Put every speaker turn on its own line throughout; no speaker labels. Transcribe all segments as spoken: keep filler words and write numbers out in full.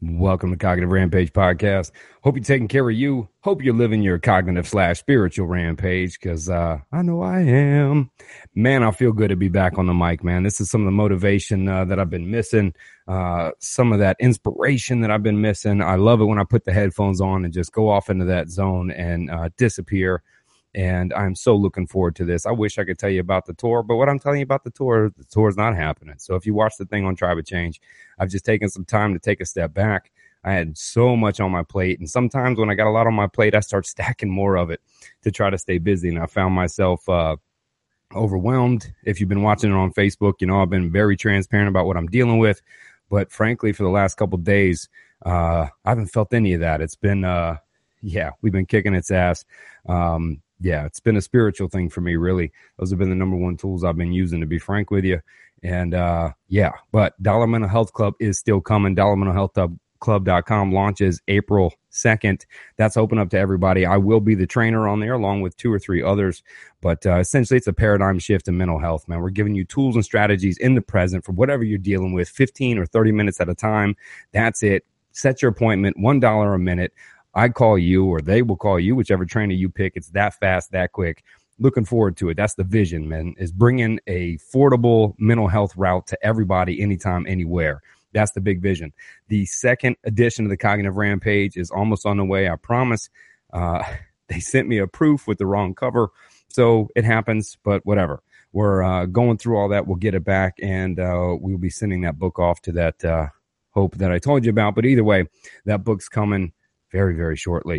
Welcome to Cognitive Rampage Podcast. Hope you're taking care of you. Hope you're living your cognitive slash spiritual rampage, because uh, I know I am. Man, I feel good to be back on the mic, man. This is some of the motivation uh, that I've been missing, uh, some of that inspiration that I've been missing. I love it when I put the headphones on and just go off into that zone and uh, disappear. And I'm so looking forward to this. I wish I could tell you about the tour, but what I'm telling you about the tour, the tour is not happening. So if you watch the thing on Tribe of Change, I've just taken some time to take a step back. I had so much on my plate. And sometimes when I got a lot on my plate, I start stacking more of it to try to stay busy. And I found myself uh, overwhelmed. If you've been watching it on Facebook, you know, I've been very transparent about what I'm dealing with. But frankly, for the last couple of days, uh, I haven't felt any of that. It's been, uh, yeah, we've been kicking its ass. Um, Yeah, it's been a spiritual thing for me, really. Those have been the number one tools I've been using, to be frank with you. And uh, yeah, but Dollar Mental Health Club is still coming. dollar mental health club dot com launches April second. That's open up to everybody. I will be the trainer on there along with two or three others. But uh, essentially, it's a paradigm shift in mental health, man. We're giving you tools and strategies in the present for whatever you're dealing with, fifteen or thirty minutes at a time. That's it. Set your appointment, one dollar a minute. I call you, or they will call you, whichever trainer you pick. It's that fast, that quick. Looking forward to it. That's the vision, man, is bringing a affordable mental health route to everybody, anytime, anywhere. That's the big vision. The second edition of the Cognitive Rampage is almost on the way, I promise. Uh, they sent me a proof with the wrong cover, so it happens, but whatever. We're uh, going through all that. We'll get it back, and uh, we'll be sending that book off to that uh, Hope that I told you about. But either way, that book's coming very, very shortly.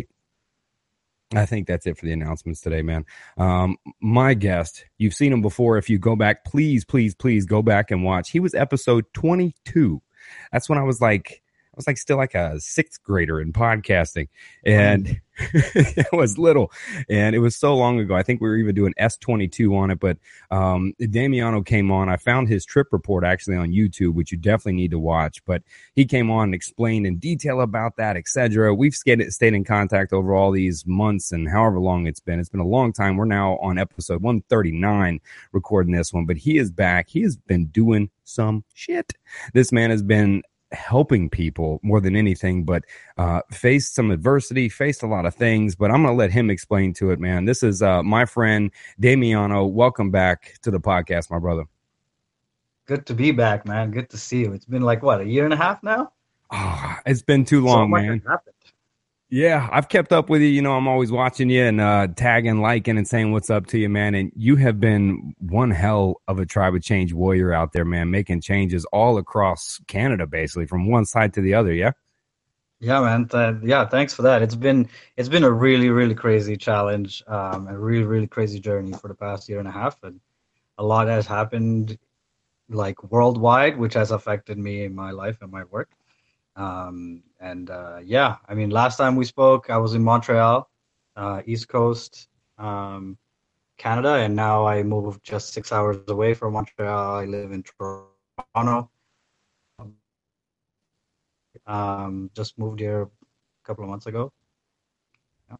I think that's it for the announcements today, man. Um, my guest, you've seen him before. If you go back, please, please, please go back and watch. He was episode twenty-two. That's when I was like, I was like still like a sixth grader in podcasting, and it was little, and it was so long ago. I think we were even doing S twenty-two on it, but um, Damiano came on. I found his trip report actually on YouTube, which you definitely need to watch. But he came on and explained in detail about that, et cetera. We've stayed, stayed in contact over all these months and however long it's been. It's been a long time. We're now on episode one thirty-nine recording this one, but he is back. He has been doing some shit. This man has been helping people more than anything, but uh faced some adversity, faced a lot of things, but I'm gonna let him explain to it, man. This is uh my friend Damiano. Welcome back to the podcast, my brother.
Good to be back, man. Good to see you. It's been like what, a year and a half now?
Oh, it's been too long, so man. Yeah, I've kept up with you. You know, I'm always watching you and uh, tagging, liking, and saying what's up to you, man. And you have been one hell of a Tribe of Change warrior out there, man, making changes all across Canada, basically, from one side to the other, yeah?
Yeah, man. Th- yeah, thanks for that. It's been it's been a really, really crazy challenge, um, a really, really crazy journey for the past year and a half. And a lot has happened, like, worldwide, which has affected me in my life and my work. Um, and, uh, yeah, I mean, last time we spoke, I was in Montreal, uh, East Coast, um, Canada, and now I moved just six hours away from Montreal. I live in Toronto. Um, just moved here a couple of months ago.
Yeah.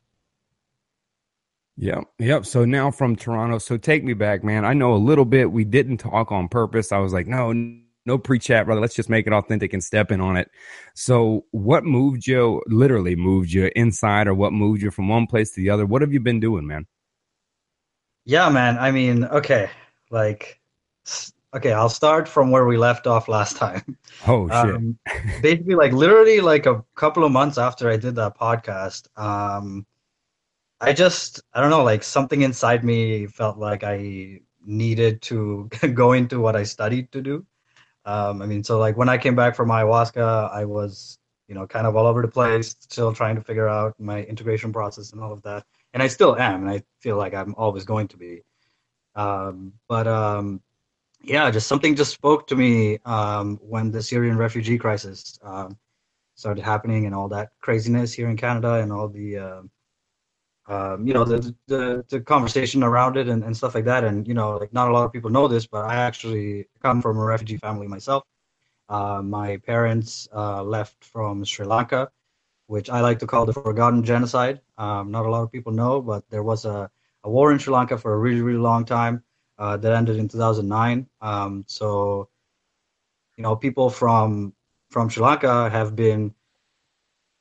Yep. Yep. So now from Toronto, so take me back, man. I know a little bit. We didn't talk on purpose. I was like, no, no pre-chat, brother. Let's just make it authentic and step in on it. So what moved you, literally moved you inside, or what moved you from one place to the other? What have you been doing, man?
Yeah, man. I mean, okay, like, okay, I'll start from where we left off last time.
Oh, shit.
Um, basically, like, literally, like, a couple of months after I did that podcast, um, I just, I don't know, like, something inside me felt like I needed to go into what I studied to do. Um, I mean, so like when I came back from ayahuasca, I was, you know, kind of all over the place, still trying to figure out my integration process and all of that. And I still am, and I feel like I'm always going to be. Um, but um, yeah, just something just spoke to me um, when the Syrian refugee crisis um, started happening and all that craziness here in Canada and all the, uh, um, you know, the, the the conversation around it and, and stuff like that. And, you know, like not a lot of people know this, but I actually come from a refugee family myself. Uh, my parents uh, left from Sri Lanka, which I like to call the forgotten genocide. Um, not a lot of people know, but there was a, a war in Sri Lanka for a really, really long time uh, that ended in two thousand nine. Um, so, you know, people from from Sri Lanka have been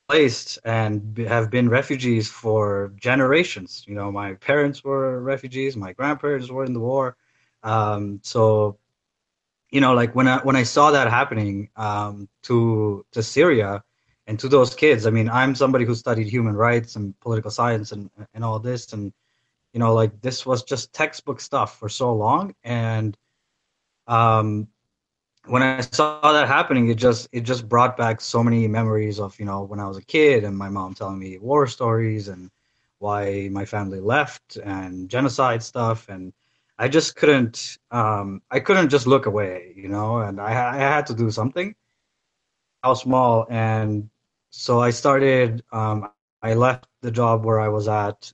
displaced and be, have been refugees for generations. You know, my parents were refugees, my grandparents were in the war. Um, so, you know, like when I when I saw that happening um, to to Syria and to those kids, I mean, I'm somebody who studied human rights and political science and and all this, and you know, like this was just textbook stuff for so long, and um, when I saw that happening, it just it just brought back so many memories of, you know, when I was a kid and my mom telling me war stories and why my family left and genocide stuff, and I just couldn't um, I couldn't just look away, you know, and I I had to do something. How small, and so I started. Um, I left the job where I was at.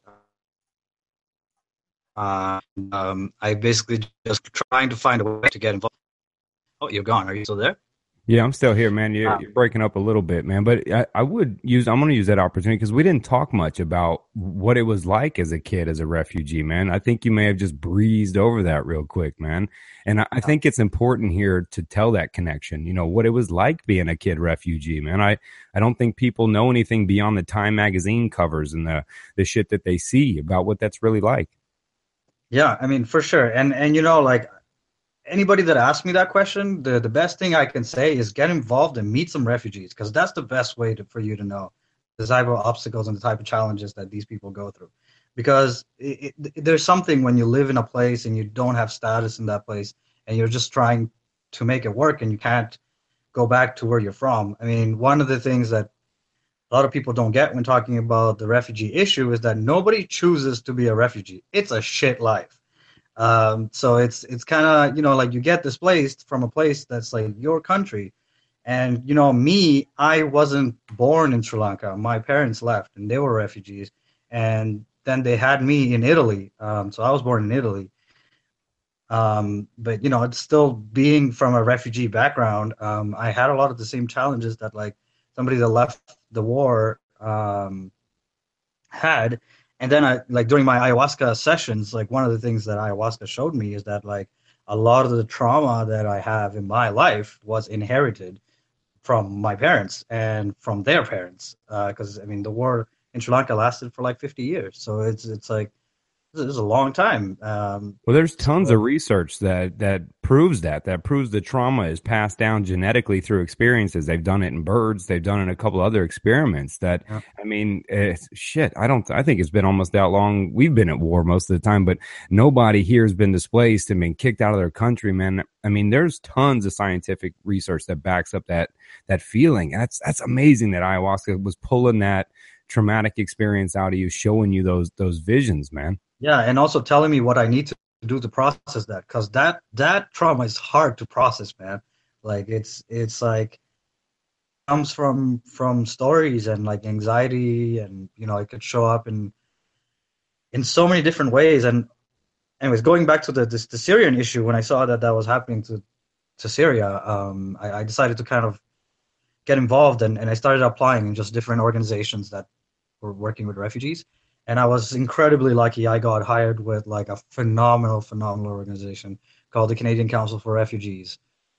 Uh, um, I basically just trying to find a way to get involved. Oh, you're gone. Are you still there?
Yeah, I'm still here, man. You're, you're
Um,
breaking up a little bit, man. But I, I would use, I'm going to use that opportunity because we didn't talk much about what it was like as a kid, as a refugee, man. I think you may have just breezed over that real quick, man. And I, I think it's important here to tell that connection, you know, what it was like being a kid refugee, man. I, I don't think people know anything beyond the Time magazine covers and the, the shit that they see about what that's really like.
yeah, I mean, for sure. And and you know, like anybody that asks me that question, the the best thing I can say is get involved and meet some refugees, because that's the best way to, for you to know the type of obstacles and the type of challenges that these people go through. Because it, it, there's something when you live in a place and you don't have status in that place and you're just trying to make it work and you can't go back to where you're from. I mean, one of the things that a lot of people don't get when talking about the refugee issue is that nobody chooses to be a refugee. It's a shit life. Um, so it's it's kind of, you know, like you get displaced from a place that's like your country. And, you know, me, I wasn't born in Sri Lanka. My parents left and they were refugees. And then they had me in Italy. Um, so I was born in Italy. Um, but, you know, it's still being from a refugee background. Um, I had a lot of the same challenges that like somebody that left the war um, had. And then I like during my ayahuasca sessions, like one of the things that ayahuasca showed me is that like a lot of the trauma that I have in my life was inherited from my parents and from their parents. Because uh, I mean, the war in Sri Lanka lasted for like fifty years, so it's it's like this is a long time. Um,
Well, there's tons
so
of research that that proves that that proves the trauma is passed down genetically through experiences. They've done it in birds. They've done it in a couple other experiments. That
yeah.
I mean, it's, shit. I don't. I think it's been almost that long. We've been at war most of the time, but nobody here has been displaced and been kicked out of their country, man. I mean, there's tons of scientific research that backs up that that feeling. That's that's amazing that ayahuasca was pulling that traumatic experience out of you, showing you those those visions, man.
Yeah, and also telling me what I need to do to process that, because that that trauma is hard to process, man. Like it's it's like comes from from stories and like anxiety, and you know it could show up in in so many different ways. And anyways, going back to the this, the Syrian issue, when I saw that that was happening to to Syria, um, I, I decided to kind of get involved, and, and I started applying in just different organizations that were working with refugees. And I was incredibly lucky. I got hired with like a phenomenal, phenomenal organization called the Canadian Council for Refugees.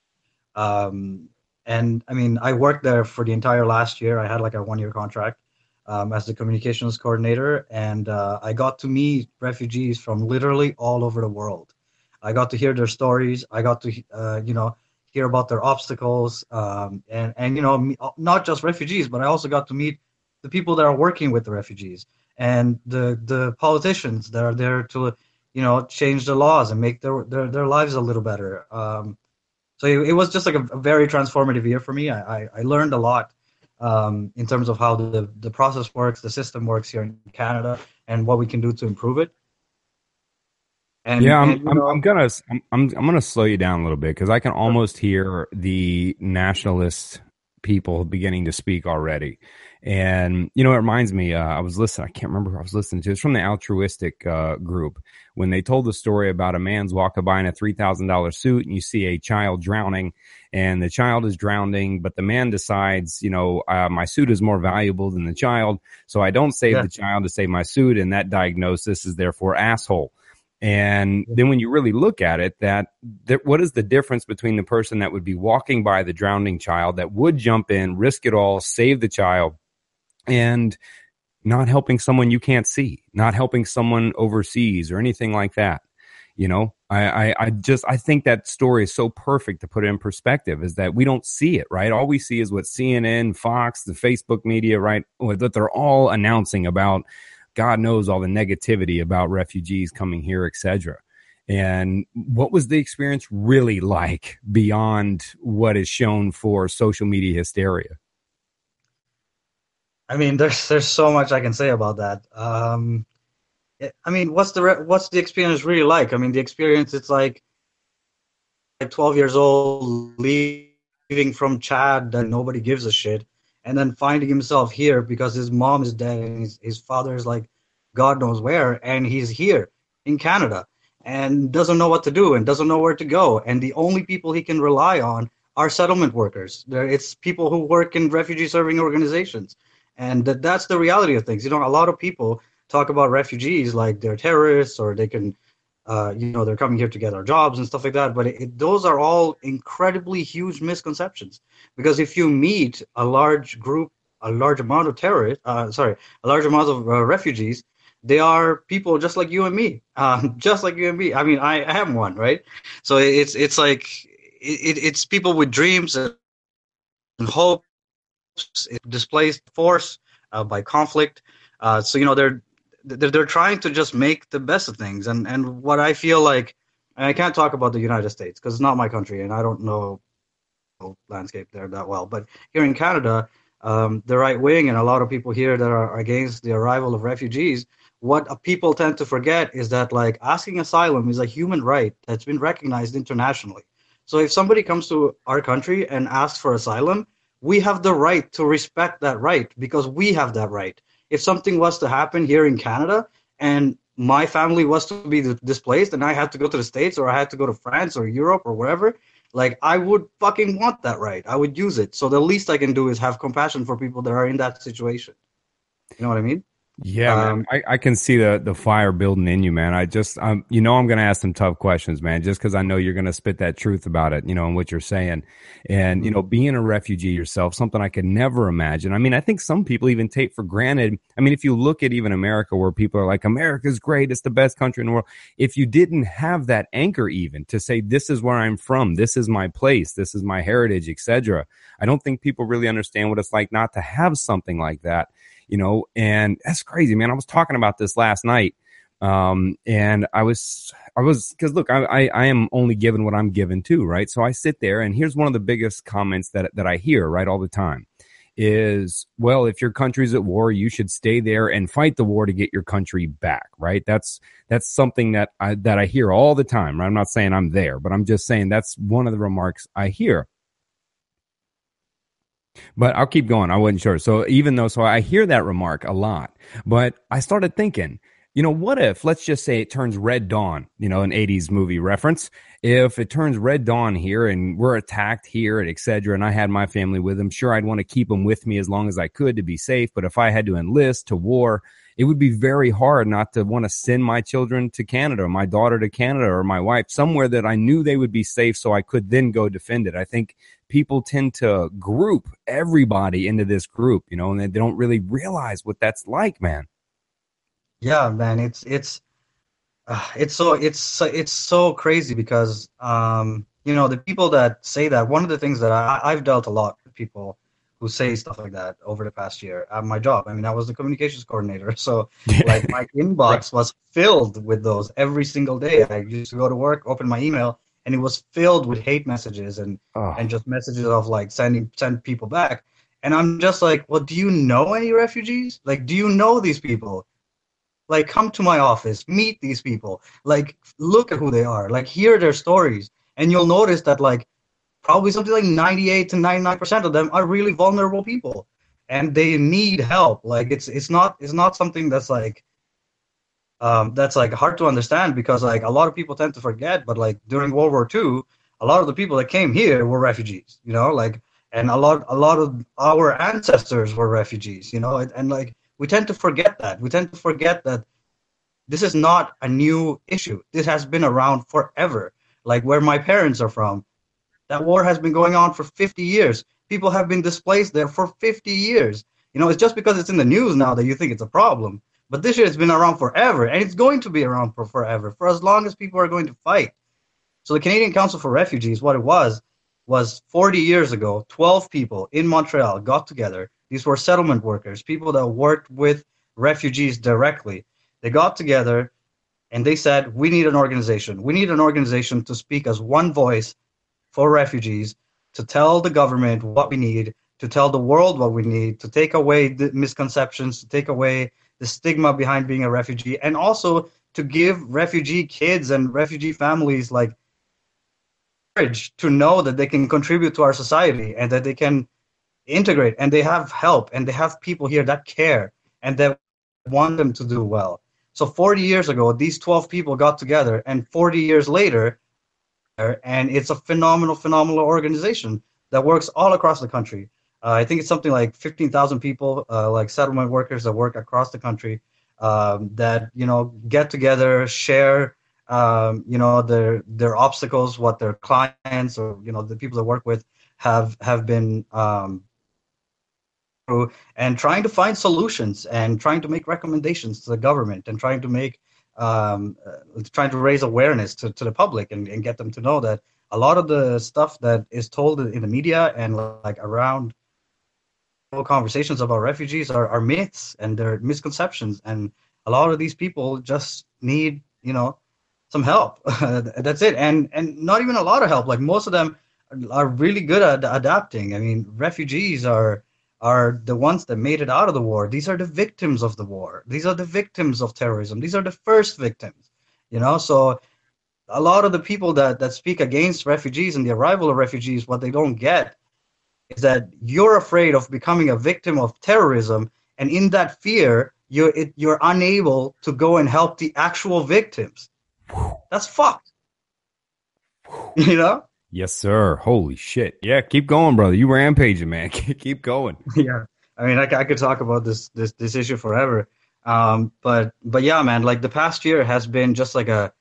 Um, and I mean, I worked there for the entire last year. I had like a one year contract um, as the communications coordinator. And uh, I got to meet refugees from literally all over the world. I got to hear their stories. I got to, uh, you know, hear about their obstacles. Um, and, and, you know, not just refugees, but I also got to meet the people that are working with the refugees and the the politicians that are there to, you know, change the laws and make their their, their lives a little better. Um, so it, it was just like a, a very transformative year for me. I, I, I learned a lot um, in terms of how the, the process works, the system works here in Canada, and what we can do to improve it. And
Yeah, I'm
and you
I'm I'm
know,
gonna I'm I'm, I'm gonna slow you down a little bit because I can almost hear the nationalist people beginning to speak already. And you know, it reminds me. Uh, I was listening. I can't remember who I was listening to. It's from the altruistic uh, group when they told the story about a man's walking by in a three thousand dollar suit, and you see a child drowning, and the child is drowning, but the man decides, you know, uh, my suit is more valuable than the child, so I don't save
yeah,
the child to save my suit, and that diagnosis is therefore asshole. And then when you really look at it, that, that what is the difference between the person that would be walking by the drowning child that would jump in, risk it all, save the child, and not helping someone you can't see, not helping someone overseas or anything like that. You know, I, I, I just, I think that story is so perfect to put it in perspective, is that we don't see it, right? All we see is what C N N, Fox, the Facebook media, right? That they're all announcing about, God knows, all the negativity about refugees coming here, et cetera. And what was the experience really like beyond what is shown for social media hysteria?
I mean, there's there's so much I can say about that. Um, I mean, what's the re- what's the experience really like? I mean, the experience, it's like like twelve years old, leaving from Chad and nobody gives a shit, and then finding himself here because his mom is dead and his, his father is like God knows where, and he's here in Canada and doesn't know what to do and doesn't know where to go. And the only people he can rely on are settlement workers. There, it's people who work in refugee serving organizations. And that, that's the reality of things. You know, a lot of people talk about refugees like they're terrorists, or they can, uh, you know, they're coming here to get our jobs and stuff like that. But it, it, those are all incredibly huge misconceptions. Because if you meet a large group, a large amount of terrorists, uh, sorry, a large amount of uh, refugees, they are people just like you and me, um, just like you and me. I mean, I, I am one, right? So it's it's like it, it's people with dreams and hope, displaced force uh, by conflict. Uh, so you know they're, they're they're trying to just make the best of things. And and what I feel like, and I can't talk about the United States because it's not my country and I don't know the landscape there that well. But here in Canada, um, the right wing and a lot of people here that are against the arrival of refugees, what people tend to forget is that like asking asylum is a human right that's been recognized internationally. So if somebody comes to our country and asks for asylum, we have the right to respect that right because we have that right. If something was to happen here in Canada and my family was to be displaced and I had to go to the States or I had to go to France or Europe or wherever, like I would fucking want that right. I would use it. So the least I can do is have compassion for people that are in that situation. You know what I mean?
Yeah,
Um,
man, I, I can see the the fire building in you, man. I just, um, you know, I'm going to ask some tough questions, man, just because I know you're going to spit that truth about it, you know, and what you're saying. And, you know, being a refugee yourself, something I could never imagine. I mean, I think some people even take for granted. I mean, if you look at even America, where people are like, America's great, it's the best country in the world. If you didn't have that anchor even to say, this is where I'm from, this is my place, this is my heritage, et cetera, I don't think people really understand what it's like not to have something like that. You know, and that's crazy, man. I was talking about this last night. Um, and I was, I was, cause look, I, I, I am only given what I'm given too, right? So I sit there and here's one of the biggest comments that, that I hear right all the time is, well, if your country's at war, you should stay there and fight the war to get your country back, right? That's, that's something that I, that I hear all the time, right? I'm not saying I'm there, but I'm just saying that's one of the remarks I hear. But I'll keep going. I wasn't sure. So even though, so I hear that remark a lot, but I started thinking, you know, what if, let's just say it turns Red Dawn, you know, an eighties movie reference. If it turns Red Dawn here and we're attacked here and et cetera, and I had my family with them, sure, I'd want to keep them with me as long as I could to be safe. But if I had to enlist to war, it would be very hard not to want to send my children to Canada, or my daughter to Canada, or my wife somewhere that I knew they would be safe so I could then go defend it. I think people tend to group everybody into this group, you know, and they don't really realize what that's like, man.
yeah, man, it's it's uh, it's so it's so, it's so crazy because um, you know, the people that say that, one of the things that I, I've dealt a lot with people who say stuff like that over the past year at my job. I mean, I was the communications coordinator, so like my inbox
Right.
was filled with those every single day. I used to go to work, open my email, and it was filled with hate messages and
Oh,
and just messages of like sending send people back. And I'm just like, well, do you know any refugees? Like, do you know these people? Like, come to my office, meet these people, like, look at who they are, like, hear their stories, and you'll notice that like probably something like ninety-eight to ninety-nine percent of them are really vulnerable people and they need help. Like it's it's not it's not something that's like um that's like hard to understand, because like a lot of people tend to forget, but like during World War Two, a lot of the people that came here were refugees, you know, like, and a lot a lot of our ancestors were refugees, you know, and, and like we tend to forget that. We tend to forget that this is not a new issue. This has been around forever. Like where my parents are from, that war has been going on for fifty years. People have been displaced there for fifty years. You know, it's just because it's in the news now that you think it's a problem. But this shit has been around forever, and it's going to be around for forever, for as long as people are going to fight. So the Canadian Council for Refugees, what it was, was forty years ago, twelve people in Montreal got together. These were settlement workers, people that worked with refugees directly. They got together and they said, we need an organization. We need an organization to speak as one voice for refugees, to tell the government what we need, to tell the world what we need, to take away the misconceptions, to take away the stigma behind being a refugee, and also to give refugee kids and refugee families like courage to know that they can contribute to our society and that they can integrate and they have help and they have people here that care and that want them to do well. So forty years ago, these twelve people got together, and forty years later, and it's a phenomenal, phenomenal organization that works all across the country. Uh, I think it's something like fifteen thousand people, uh, like settlement workers that work across the country, um, that, you know, get together, share, um, you know, their their obstacles, what their clients or, you know, the people they work with have have been um, through, and trying to find solutions and trying to make recommendations to the government and trying to make um, uh, trying to raise awareness to, to the public and, and get them to know that a lot of the stuff that is told in the media and like around conversations about refugees are, are myths and they're misconceptions, and a lot of these people just need, you know, some help. That's it. And and not even a lot of help. Like most of them are really good at adapting. I mean, refugees are are the ones that made it out of the war. These are the victims of the war. These are the victims of terrorism. These are the first victims, you know. So a lot of the people that that speak against refugees and the arrival of refugees, what they don't get is that you're afraid of becoming a victim of terrorism, and in that fear, you're it, you're unable to go and help the actual victims. That's fucked. You know?
Yes, sir. Holy shit. Yeah, keep going, brother. You rampaging, man. Keep going.
Yeah. I mean, I, I could talk about this this this issue forever. Um, but but yeah, man, like the past year has been just like a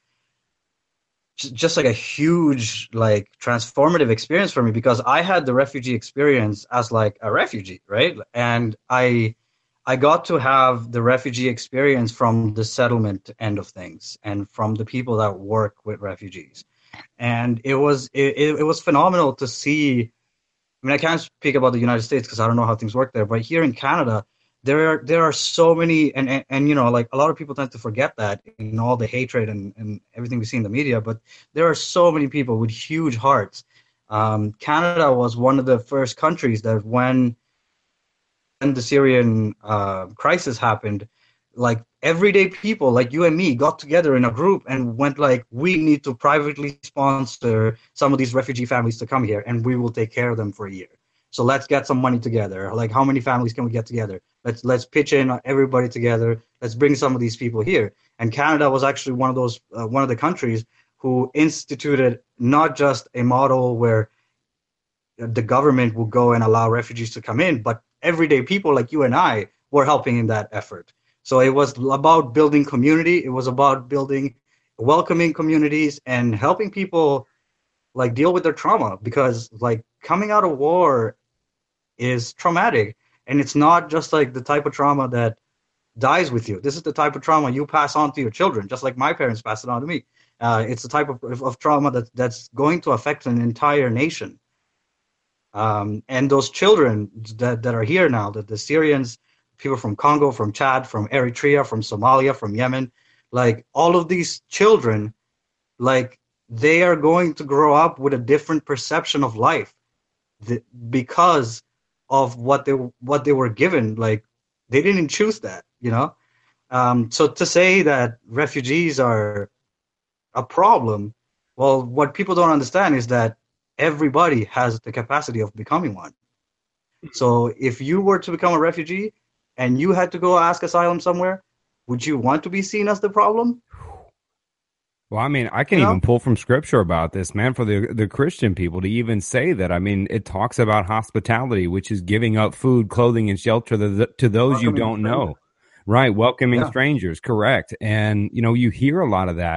just like a huge like transformative experience for me, because I had the refugee experience as like a refugee, right? And I I got to have the refugee experience from the settlement end of things and from the people that work with refugees. And it was it, it was phenomenal to see. I mean, I can't speak about the United States because I don't know how things work there, but here in Canada, there are there are so many, and, and and you know, like a lot of people tend to forget that in all the hatred and, and everything we see in the media, but there are so many people with huge hearts. Um, Canada was one of the first countries that when when the Syrian uh, crisis happened, like everyday people like you and me got together in a group and went like, we need to privately sponsor some of these refugee families to come here and we will take care of them for a year. So let's get some money together. Like, how many families can we get together? Let's let's pitch in everybody together. Let's bring some of these people here. And Canada was actually one of those uh, one of the countries who instituted not just a model where the government will go and allow refugees to come in, but everyday people like you and I were helping in that effort. So it was about building community. It was about building welcoming communities and helping people like deal with their trauma, because like coming out of war is traumatic, and it's not just like the type of trauma that dies with you. This is the type of trauma you pass on to your children, just like my parents passed it on to me. Uh, it's the type of, of trauma that that's going to affect an entire nation. Um, and those children that, that are here now, that the Syrians, people from Congo, from Chad, from Eritrea, from Somalia, from Yemen, like all of these children, like they are going to grow up with a different perception of life th- because of what they what they were given. Like they didn't choose that, you know. Um, so to say that refugees are a problem, well, what people don't understand is that everybody has the capacity of becoming one. So if you were to become a refugee and you had to go ask asylum somewhere, would you want to be seen as the problem?
Well, I mean, I can you know? even pull from scripture about this, man, for the the Christian people to even say that. I mean, it talks about hospitality, which is giving up food, clothing, and shelter to, the, to those welcoming you don't know. Right, welcoming yeah. strangers, correct. And, you know, you hear a lot of that.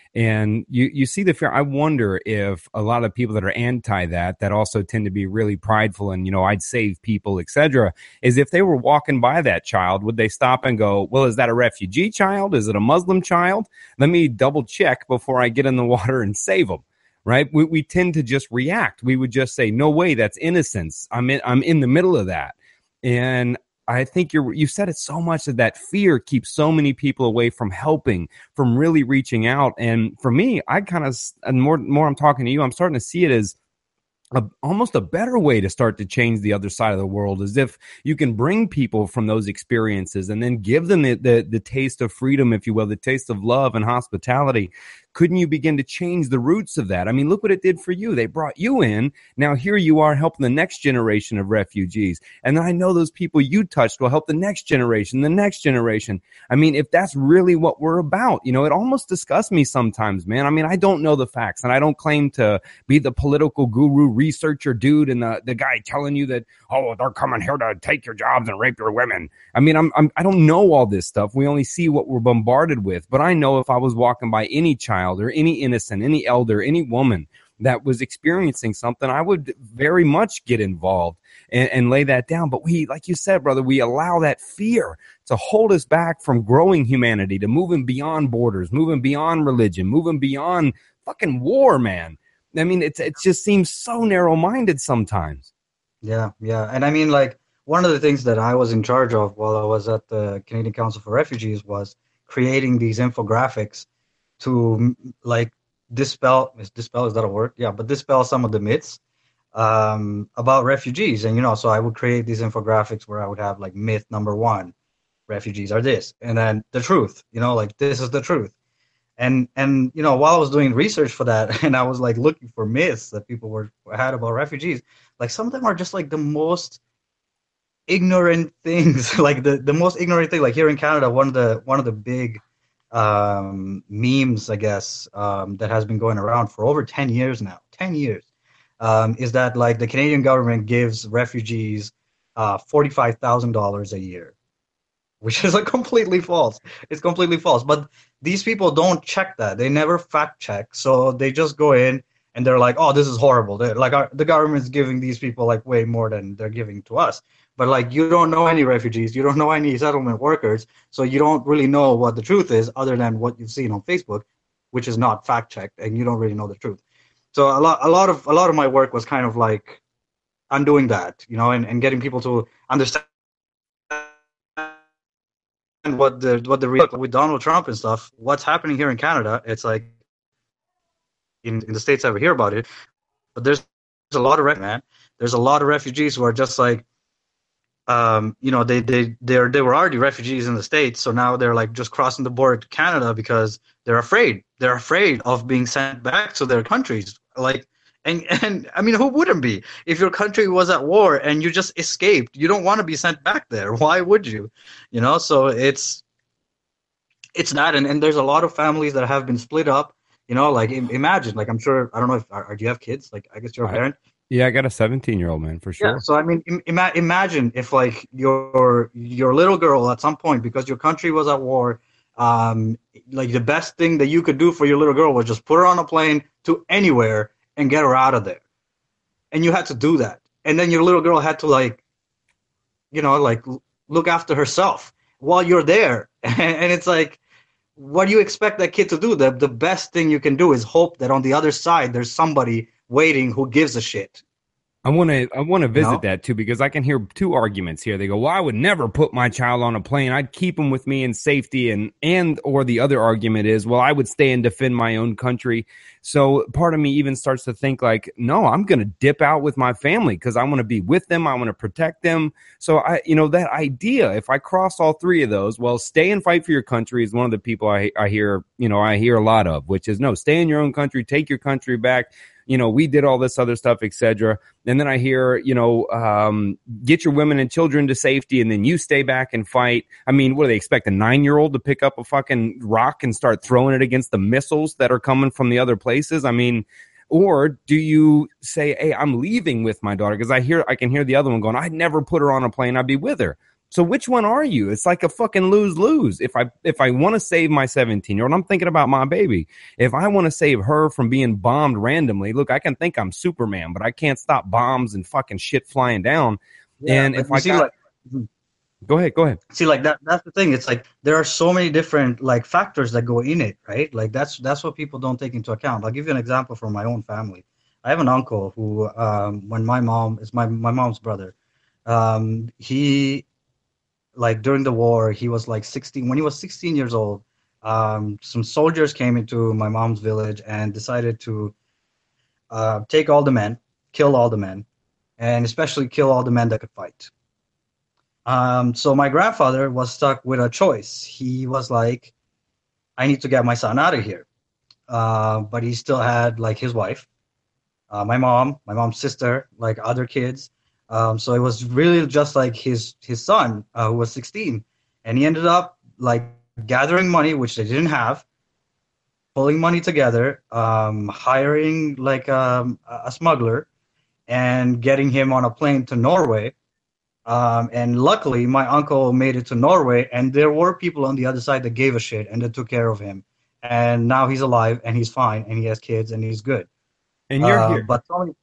And you, you see the fear. I wonder if a lot of people that are anti that, that also tend to be really prideful and, you know, I'd save people, et cetera, is if they were walking by that child, would they stop and go, well, is that a refugee child? Is it a Muslim child? Let me double check before I get in the water and save them. Right. We, we tend to just react. We would just say, no way, that's innocence. I'm in, I'm in the middle of that. And I think you're, you said it so much that that fear keeps so many people away from helping, from really reaching out. And for me, I kind of, and more, more I'm talking to you, I'm starting to see it as a, almost a better way to start to change the other side of the world, as if you can bring people from those experiences and then give them the, the, the taste of freedom, if you will, the taste of love and hospitality. Couldn't you begin to change the roots of that? I mean, look what it did for you. They brought you in. Now here you are helping the next generation of refugees. And then I know those people you touched will help the next generation, the next generation. I mean, if that's really what we're about, you know, it almost disgusts me sometimes, man. I mean, I don't know the facts and I don't claim to be the political guru researcher dude and the, the guy telling you that, oh, they're coming here to take your jobs and rape your women. I mean, I'm, I'm, I don't know all this stuff. We only see what we're bombarded with. But I know if I was walking by any child or any innocent, any elder, any woman that was experiencing something, I would very much get involved and, and lay that down. But we, like you said, brother, we allow that fear to hold us back from growing humanity, to moving beyond borders, moving beyond religion, moving beyond fucking war, man. I mean, it's, it just seems so narrow-minded sometimes.
Yeah, yeah. And I mean, like, one of the things that I was in charge of while I was at the Canadian Council for Refugees was creating these infographics to like dispel, is dispel, is that a word? Yeah, but dispel some of the myths um, about refugees. And, you know, so I would create these infographics where I would have like myth number one, refugees are this, and then the truth, you know, like this is the truth. And, and, you know, while I was doing research for that and I was like looking for myths that people were had about refugees, like some of them are just like the most ignorant things, like the, the most ignorant thing, like here in Canada, one of the, one of the big um memes, I guess, um that has been going around for over ten years now, ten years, um is that like the Canadian government gives refugees uh forty-five thousand dollars a year, which is like completely false. It's completely false. But these people don't check that. They never fact check. So they just go in and they're like, oh, this is horrible. They're, like our, the government's giving these people like way more than they're giving to us. But like, you don't know any refugees, you don't know any settlement workers, so you don't really know what the truth is other than what you've seen on Facebook, which is not fact checked, and you don't really know the truth. So a lot, a lot of, a lot of my work was kind of like undoing that, you know, and, and getting people to understand what the what the real with Donald Trump and stuff, what's happening here in Canada. It's like in, in the States, I ever hear about it, but there's, there's a lot of man. There's a lot of refugees who are just like. Um, you know, they they they they were already refugees in the States, so now they're like just crossing the border to Canada because they're afraid. They're afraid of being sent back to their countries. Like, and and I mean, who wouldn't be? If your country was at war and you just escaped, you don't want to be sent back there. Why would you? You know, so it's it's that, and, and there's a lot of families that have been split up. You know, like imagine, like I'm sure, I don't know if are, do you have kids? Like I guess you're a parent.
Yeah, I got a seventeen-year-old, man, for sure.
Yeah, so I mean, Im- imagine if like your your little girl at some point, because your country was at war, um, like the best thing that you could do for your little girl was just put her on a plane to anywhere and get her out of there, and you had to do that, and then your little girl had to like, you know, like look after herself while you're there, and it's like, what do you expect that kid to do? The the best thing you can do is hope that on the other side there's somebody waiting who gives a shit.
I want to I want to visit
No?
that too, because I can hear two arguments here. They go, well, I would never put my child on a plane. I'd keep him with me in safety. And, and, or the other argument is, well, I would stay and defend my own country. So part of me even starts to think like, no, I'm going to dip out with my family because I want to be with them. I want to protect them. So I, you know, that idea, if I cross all three of those, well, stay and fight for your country is one of the people I, I hear, you know, I hear a lot of, which is no, stay in your own country, take your country back. You know, we did all this other stuff, et cetera. And then I hear, you know, um, get your women and children to safety and then you stay back and fight. I mean, what do they expect? A nine-year-old to pick up a fucking rock and start throwing it against the missiles that are coming from the other places? I mean, or do you say, hey, I'm leaving with my daughter? Because I hear, I can hear the other one going, I'd never put her on a plane. I'd be with her. So which one are you? It's like a fucking lose-lose. If I if I want to save my seventeen-year-old, I'm thinking about my baby. If I want to save her from being bombed randomly, look, I can think I'm Superman, but I can't stop bombs and fucking shit flying down. Yeah, and if I
see,
got...
like,
go ahead, go ahead.
See, like that that's the thing. It's like there are so many different like factors that go in it, right? Like that's that's what people don't take into account. I'll give you an example from my own family. I have an uncle who, um, when my mom is my my mom's brother, um, he like during the war, he was like sixteen. When he was sixteen years old, um, some soldiers came into my mom's village and decided to uh, take all the men, kill all the men, and especially kill all the men that could fight. Um, so my grandfather was stuck with a choice. He was like, I need to get my son out of here. Uh, but he still had like his wife, uh, my mom, my mom's sister, like other kids. Um, so it was really just like his his son, uh, who was sixteen, and he ended up like gathering money, which they didn't have, pulling money together, um, hiring like um, a smuggler, and getting him on a plane to Norway. Um, and luckily, my uncle made it to Norway, and there were people on the other side that gave a shit and that took care of him. And now he's alive, and he's fine, and he has kids, and he's good.
And you're
uh,
here,
but so many,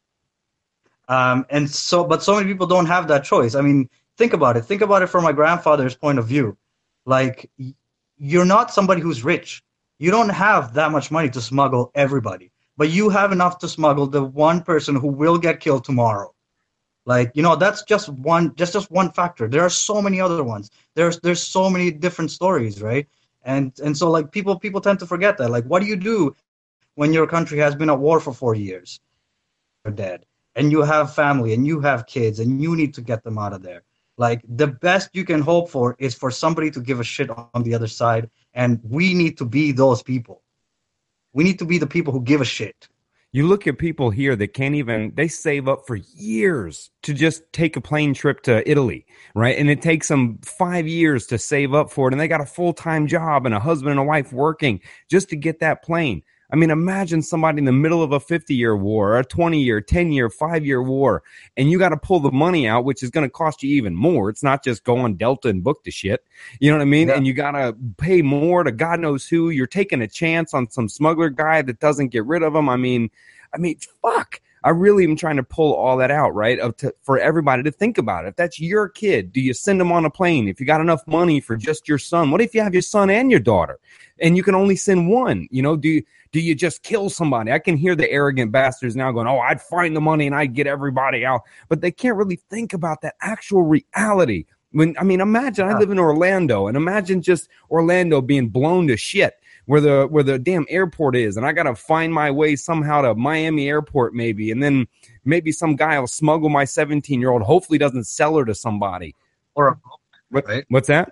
um, and so, but so many people don't have that choice. I mean, think about it. Think about it from my grandfather's point of view. Like, you're not somebody who's rich. You don't have that much money to smuggle everybody, but you have enough to smuggle the one person who will get killed tomorrow. Like, you know, that's just one, just just one factor. There are so many other ones. There's there's so many different stories, right? And and so like people people tend to forget that. Like, what do you do when your country has been at war for forty years? You're dead, and you have family, and you have kids, and you need to get them out of there. Like, the best you can hope for is for somebody to give a shit on the other side, and we need to be those people. We need to be the people who give a shit.
You look at people here that can't even, they save up for years to just take a plane trip to Italy, right? And it takes them five years to save up for it. And they got a full-time job and a husband and a wife working just to get that plane. I mean, imagine somebody in the middle of a fifty-year war, or a twenty-year, ten-year, five-year war, and you got to pull the money out, which is going to cost you even more. It's not just go on Delta and book the shit. You know what I mean? Yeah. And you got to pay more to God knows who. You're taking a chance on some smuggler guy that doesn't get rid of them. I mean, I mean, fuck. I really am trying to pull all that out, right? Of to, for everybody to think about it. If that's your kid, do you send them on a plane? If you got enough money for just your son, what if you have your son and your daughter and you can only send one? You know, do you, do you just kill somebody? I can hear the arrogant bastards now going, oh, I'd find the money and I'd get everybody out. But they can't really think about that actual reality. When, I mean, imagine I live in Orlando, and imagine just Orlando being blown to shit. Where the where the damn airport is, and I gotta find my way somehow to Miami Airport maybe, and then maybe some guy will smuggle my seventeen year old. Hopefully, doesn't sell her to somebody.
Or a boat,
what,
right?
What's that?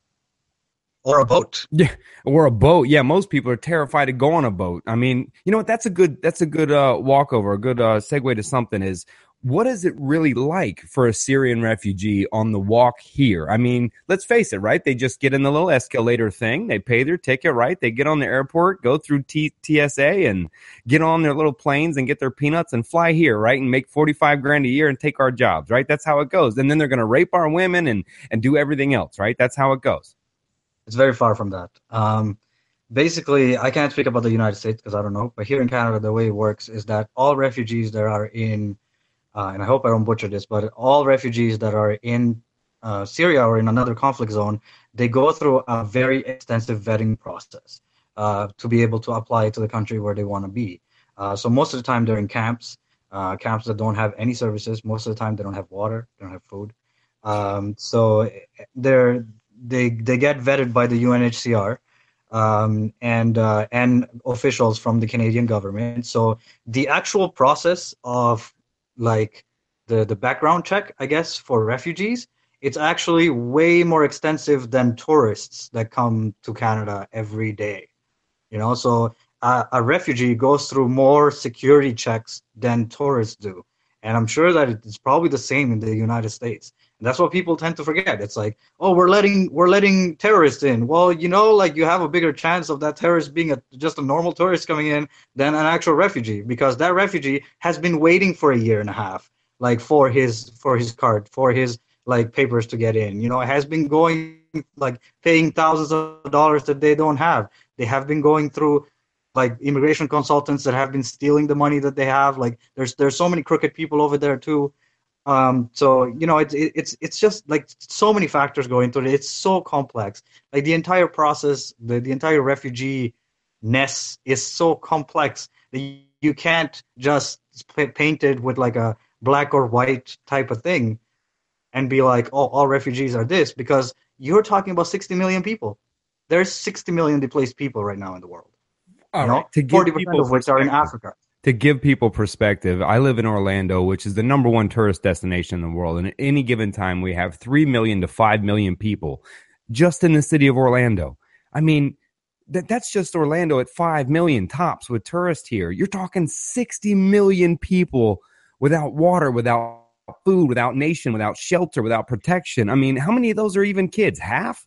Or a boat.
Yeah, or a boat. Yeah, most people are terrified to go on a boat. I mean, you know what? That's a good that's a good uh, walkover, a good uh, segue to something. Is what is it really like for a Syrian refugee on the walk here? I mean, let's face it, right? They just get in the little escalator thing. They pay their ticket, right? They get on the airport, go through T- TSA and get on their little planes and get their peanuts and fly here, right? And make forty-five grand a year and take our jobs, right? That's how it goes. And then they're going to rape our women and, and do everything else, right? That's how it goes.
It's very far from that. Um, basically, I can't speak about the United States because I don't know. But here in Canada, the way it works is that all refugees that are in Uh, and I hope I don't butcher this, but all refugees that are in uh, Syria or in another conflict zone, they go through a very extensive vetting process uh, to be able to apply to the country where they want to be. Uh, so most of the time they're in camps, uh, camps that don't have any services. Most of the time they don't have water, they don't have food. Um, so they're they they get vetted by the U N H C R um, and uh, and officials from the Canadian government. So the actual process of like the, the background check, I guess, for refugees, it's actually way more extensive than tourists that come to Canada every day. You know, so uh, a refugee goes through more security checks than tourists do. And I'm sure that it's probably the same in the United States. And that's what people tend to forget. It's like, oh, we're letting we're letting terrorists in. Well, you know, like you have a bigger chance of that terrorist being a, just a normal tourist coming in than an actual refugee, because that refugee has been waiting for a year and a half, like for his for his card, for his like papers to get in. You know, it has been going like paying thousands of dollars that they don't have. They have been going through like immigration consultants that have been stealing the money that they have. Like there's there's so many crooked people over there too. Um, so you know, it's it's it's just like so many factors go into it. It's so complex. Like the entire process, the the entire refugee ness is so complex that you can't just paint it with like a black or white type of thing and be like, oh, all refugees are this, because you're talking about sixty million people. There's sixty million displaced people right now in the world.
All
you know,
right. To give
forty percent
people
of which are in Africa.
To give people perspective, I live in Orlando, which is the number one tourist destination in the world. And at any given time, we have three million to five million people just in the city of Orlando. I mean, that that's just Orlando at five million tops with tourists here. You're talking sixty million people without water, without food, without nation, without shelter, without protection. I mean, how many of those are even kids? Half?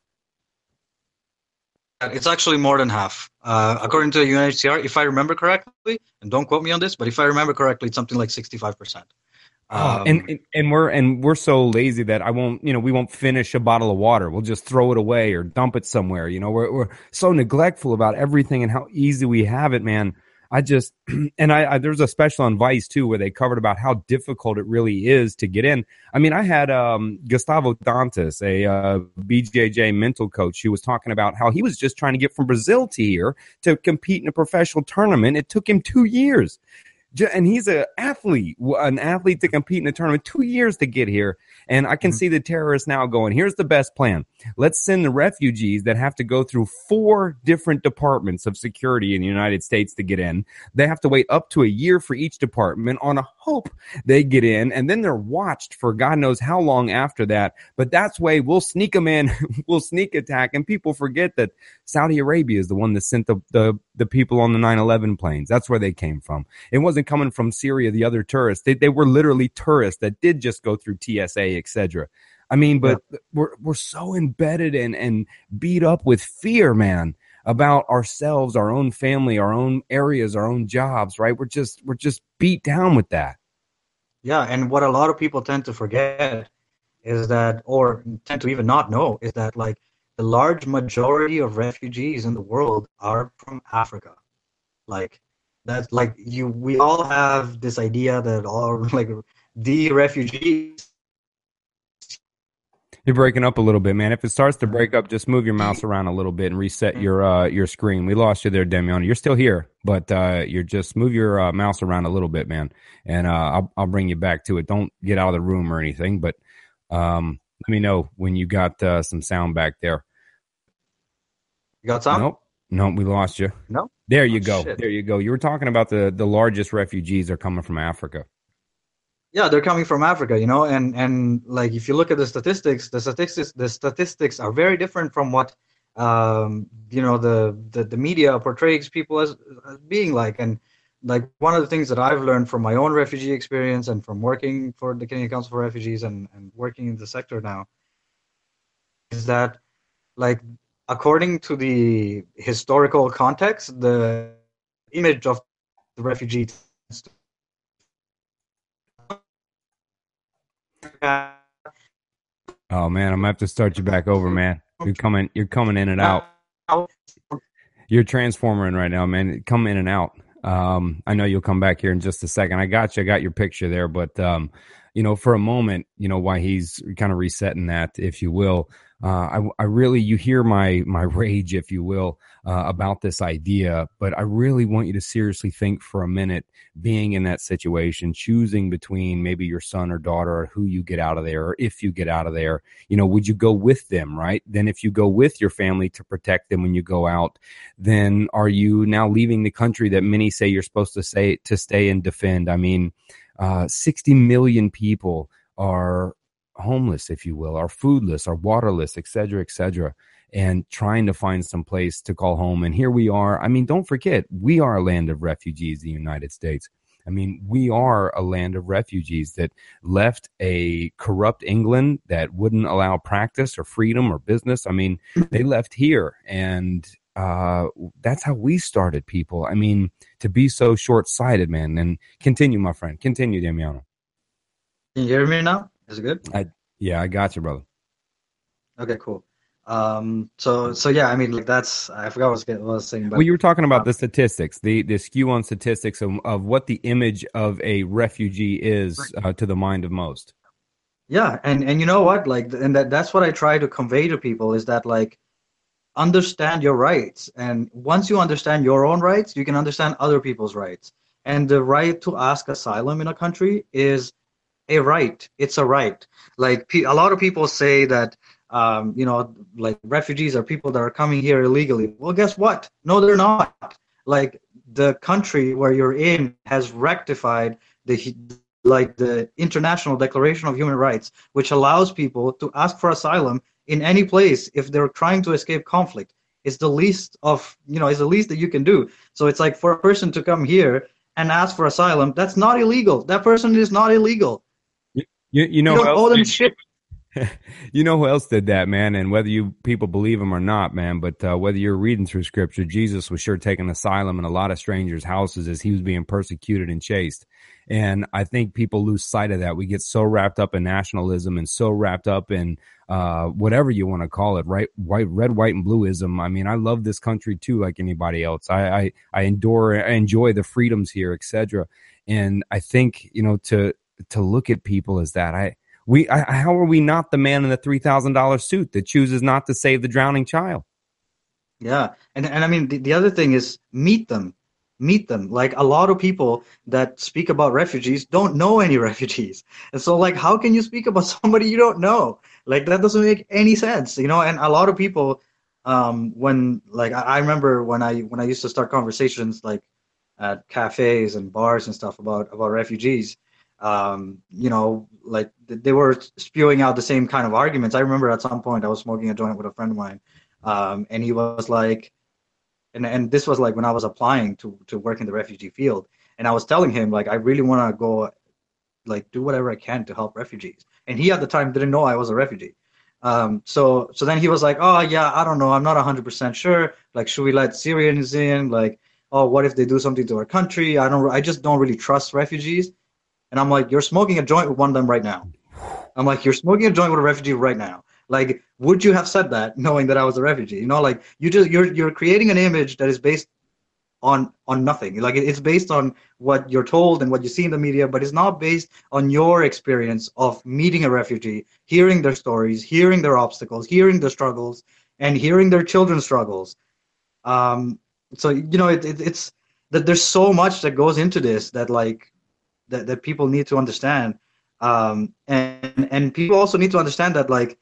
It's actually more than half. Uh, according to the U N H C R, if I remember correctly, and don't quote me on this, but if I remember correctly, it's something like sixty-five percent.
Um, oh, and, and and we're and we're so lazy that I won't, you know, we won't finish a bottle of water. We'll just throw it away or dump it somewhere. You know, we're we're so neglectful about everything and how easy we have it, man. I just, and I, I there's a special on Vice too, where they covered about how difficult it really is to get in. I mean, I had um, Gustavo Dantas, a uh, B J J mental coach, who was talking about how he was just trying to get from Brazil to here to compete in a professional tournament. It took him two years. And he's an athlete, an athlete to compete in a tournament, two years to get here. And I can mm-hmm. see the terrorists now going, here's the best plan. Let's send the refugees that have to go through four different departments of security in the United States to get in. They have to wait up to a year for each department on a hope they get in. And then they're watched for God knows how long after that. But that's way we'll sneak them in. We'll sneak attack. And people forget that Saudi Arabia is the one that sent the, the, the people on the nine eleven planes. That's where they came from. It wasn't coming from Syria, the other tourists. They they were literally tourists that did just go through T S A, et cetera. I mean, but yeah. we're we're so embedded and and beat up with fear, man, about ourselves, our own family, our own areas, our own jobs, right? We're just we're just beat down with that.
Yeah, and what a lot of people tend to forget is that, or tend to even not know, is that like the large majority of refugees in the world are from Africa. Like that's like you, we all have this idea that all like the refugees.
You're breaking up a little bit, man. If it starts to break up, just move your mouse around a little bit and reset your uh, your screen. We lost you there, Damiano. You're still here, but uh, you're just move your uh, mouse around a little bit, man, and uh, I'll I'll bring you back to it. Don't get out of the room or anything, but um, let me know when you got uh, some sound back there.
You got sound?
Nope. Nope, we lost you.
No.
There you
oh,
go.
Shit.
There you go. You were talking about the, the largest refugees are coming from Africa.
Yeah, they're coming from Africa, you know, and, and like if you look at the statistics, the statistics the statistics are very different from what um, you know the, the the media portrays people as, as being like. And like one of the things that I've learned from my own refugee experience and from working for the Canadian Council for Refugees and, and working in the sector now is that like according to the historical context, the image of the refugee tends to
oh man, I'm gonna have to start you back over, man. You're coming, you're coming in and out. You're transforming right now, man. Come in and out. Um, I know you'll come back here in just a second. I got you. I got your picture there, but um, you know, for a moment, you know, why he's kind of resetting that, if you will. Uh, I, I really, you hear my my rage, if you will, uh, about this idea, but I really want you to seriously think for a minute, being in that situation, choosing between maybe your son or daughter or who you get out of there, or if you get out of there, you know, would you go with them, right? Then if you go with your family to protect them when you go out, then are you now leaving the country that many say you're supposed to say to stay and defend? I mean, uh, sixty million people are homeless, if you will, are foodless, are waterless, et cetera, et cetera, and trying to find some place to call home. And here we are. I mean, don't forget, we are a land of refugees, the United States. I mean, we are a land of refugees that left a corrupt England that wouldn't allow practice or freedom or business. I mean, they left here, and uh, that's how we started, people. I mean, to be so short-sighted, man. And continue, my friend. Continue, Damiano.
Can you hear me now? Is it good?
I, Yeah, I got you, brother.
Okay, cool. Um, so so yeah, I mean, like that's I forgot what I was, what I was saying,
Well,
but
you were talking about
um,
the statistics, the the skew on statistics of, of what the image of a refugee is uh, to the mind of most.
yeah, and and you know what, like, and that that's what I try to convey to people is that like understand your rights, and once you understand your own rights, you can understand other people's rights. And the right to ask asylum in a country is a right. It's a right. Like pe- a lot of people say that, um, you know, like refugees are people that are coming here illegally. Well, guess what? No, they're not. Like the country where you're in has rectified the like the International Declaration of Human Rights, which allows people to ask for asylum in any place if they're trying to escape conflict. It's the least of, you know, it's the least that you can do. So it's like for a person to come here and ask for asylum, that's not illegal. That person is not illegal.
You, you, you
You
know who
don't
else
owe them shit.
you know who else did that, man? And whether you people believe him or not, man, but uh, whether you're reading through scripture, Jesus was sure taking asylum in a lot of strangers' houses as he was being persecuted and chased. And I think people lose sight of that. We get so wrapped up in nationalism and so wrapped up in uh, whatever you want to call it, right? White, red, white, and blueism. I mean, I love this country too, like anybody else. I, I, I endure, I enjoy the freedoms here, et cetera. And I think, you know, to to look at people as that, I We I, how are we not the man in the three thousand dollar suit that chooses not to save the drowning child?
Yeah. And and I mean the, the other thing is meet them. Meet them. Like a lot of people that speak about refugees don't know any refugees. And so like how can you speak about somebody you don't know? Like that doesn't make any sense, you know? And a lot of people um when like I, I remember when I when I used to start conversations like at cafes and bars and stuff about about refugees, um, you know, like they were spewing out the same kind of arguments. I remember at some point I was smoking a joint with a friend of mine, um, and he was like, and and this was like when I was applying to to work in the refugee field, and I was telling him like I really want to go like do whatever I can to help refugees, and he at the time didn't know I was a refugee. Um, so so then he was like, oh yeah, I don't know, I'm not one hundred percent sure. Like, should we let Syrians in? Like, oh, what if they do something to our country? I don't, I just don't really trust refugees. And I'm like, you're smoking a joint with one of them right now. I'm like, you're smoking a joint with a refugee right now. Like, would you have said that knowing that I was a refugee? You know, like you just you're you're creating an image that is based on on nothing. Like it's based on what you're told and what you see in the media, but it's not based on your experience of meeting a refugee, hearing their stories, hearing their obstacles, hearing their struggles, and hearing their children's struggles. Um, so you know, it, it, it's that there's so much that goes into this that like that, that people need to understand. Um, and and people also need to understand that like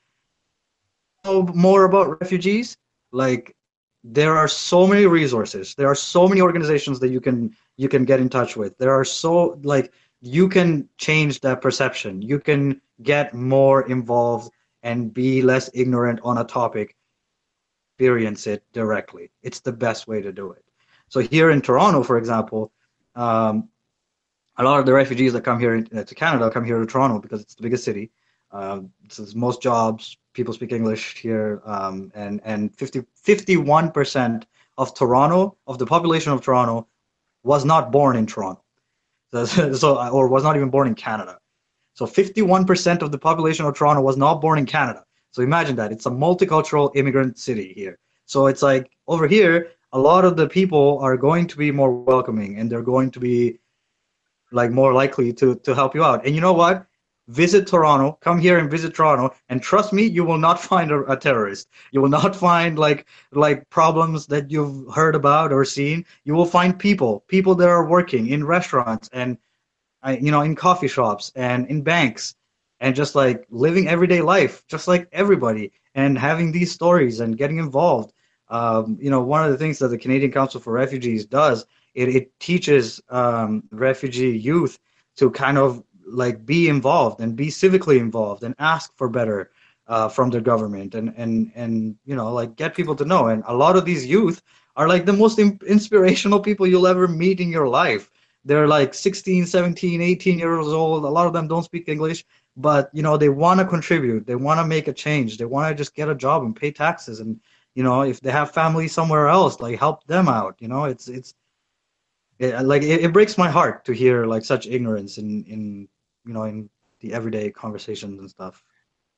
know more about refugees, like there are so many resources, there are so many organizations that you can you can get in touch with. There are so like you can change that perception. You can get more involved and be less ignorant on a topic, experience it directly. It's the best way to do it. So here in Toronto, for example, um, a lot of the refugees that come here uh, to Canada come here to Toronto because it's the biggest city. Uh, it's most jobs. People speak English here, um, and and fifty, fifty-one percent of Toronto, of the population of Toronto, was not born in Toronto, so, so or was not even born in Canada. So fifty-one percent of the population of Toronto was not born in Canada. So imagine that. It's a multicultural immigrant city here. So it's like over here, a lot of the people are going to be more welcoming and they're going to be like more likely to to help you out. And you know what? Visit Toronto. Come here and visit Toronto, and trust me, you will not find a, a terrorist. You will not find like like problems that you've heard about or seen. You will find people, people that are working in restaurants and uh, you know in coffee shops and in banks, and just like living everyday life, just like everybody, and having these stories and getting involved. Um, you know, one of the things that the Canadian Council for Refugees does it, it teaches um, refugee youth to kind of like be involved and be civically involved and ask for better uh, from their government and and and you know like get people to know. And a lot of these youth are like the most in- inspirational people you'll ever meet in your life. They're like sixteen, seventeen, eighteen years old. A lot of them don't speak English, but you know they want to contribute. They want to make a change. They want to just get a job and pay taxes. And you know if they have family somewhere else, like help them out. You know it's it's it, like it, it breaks my heart to hear like such ignorance in in you know in the everyday conversations and stuff.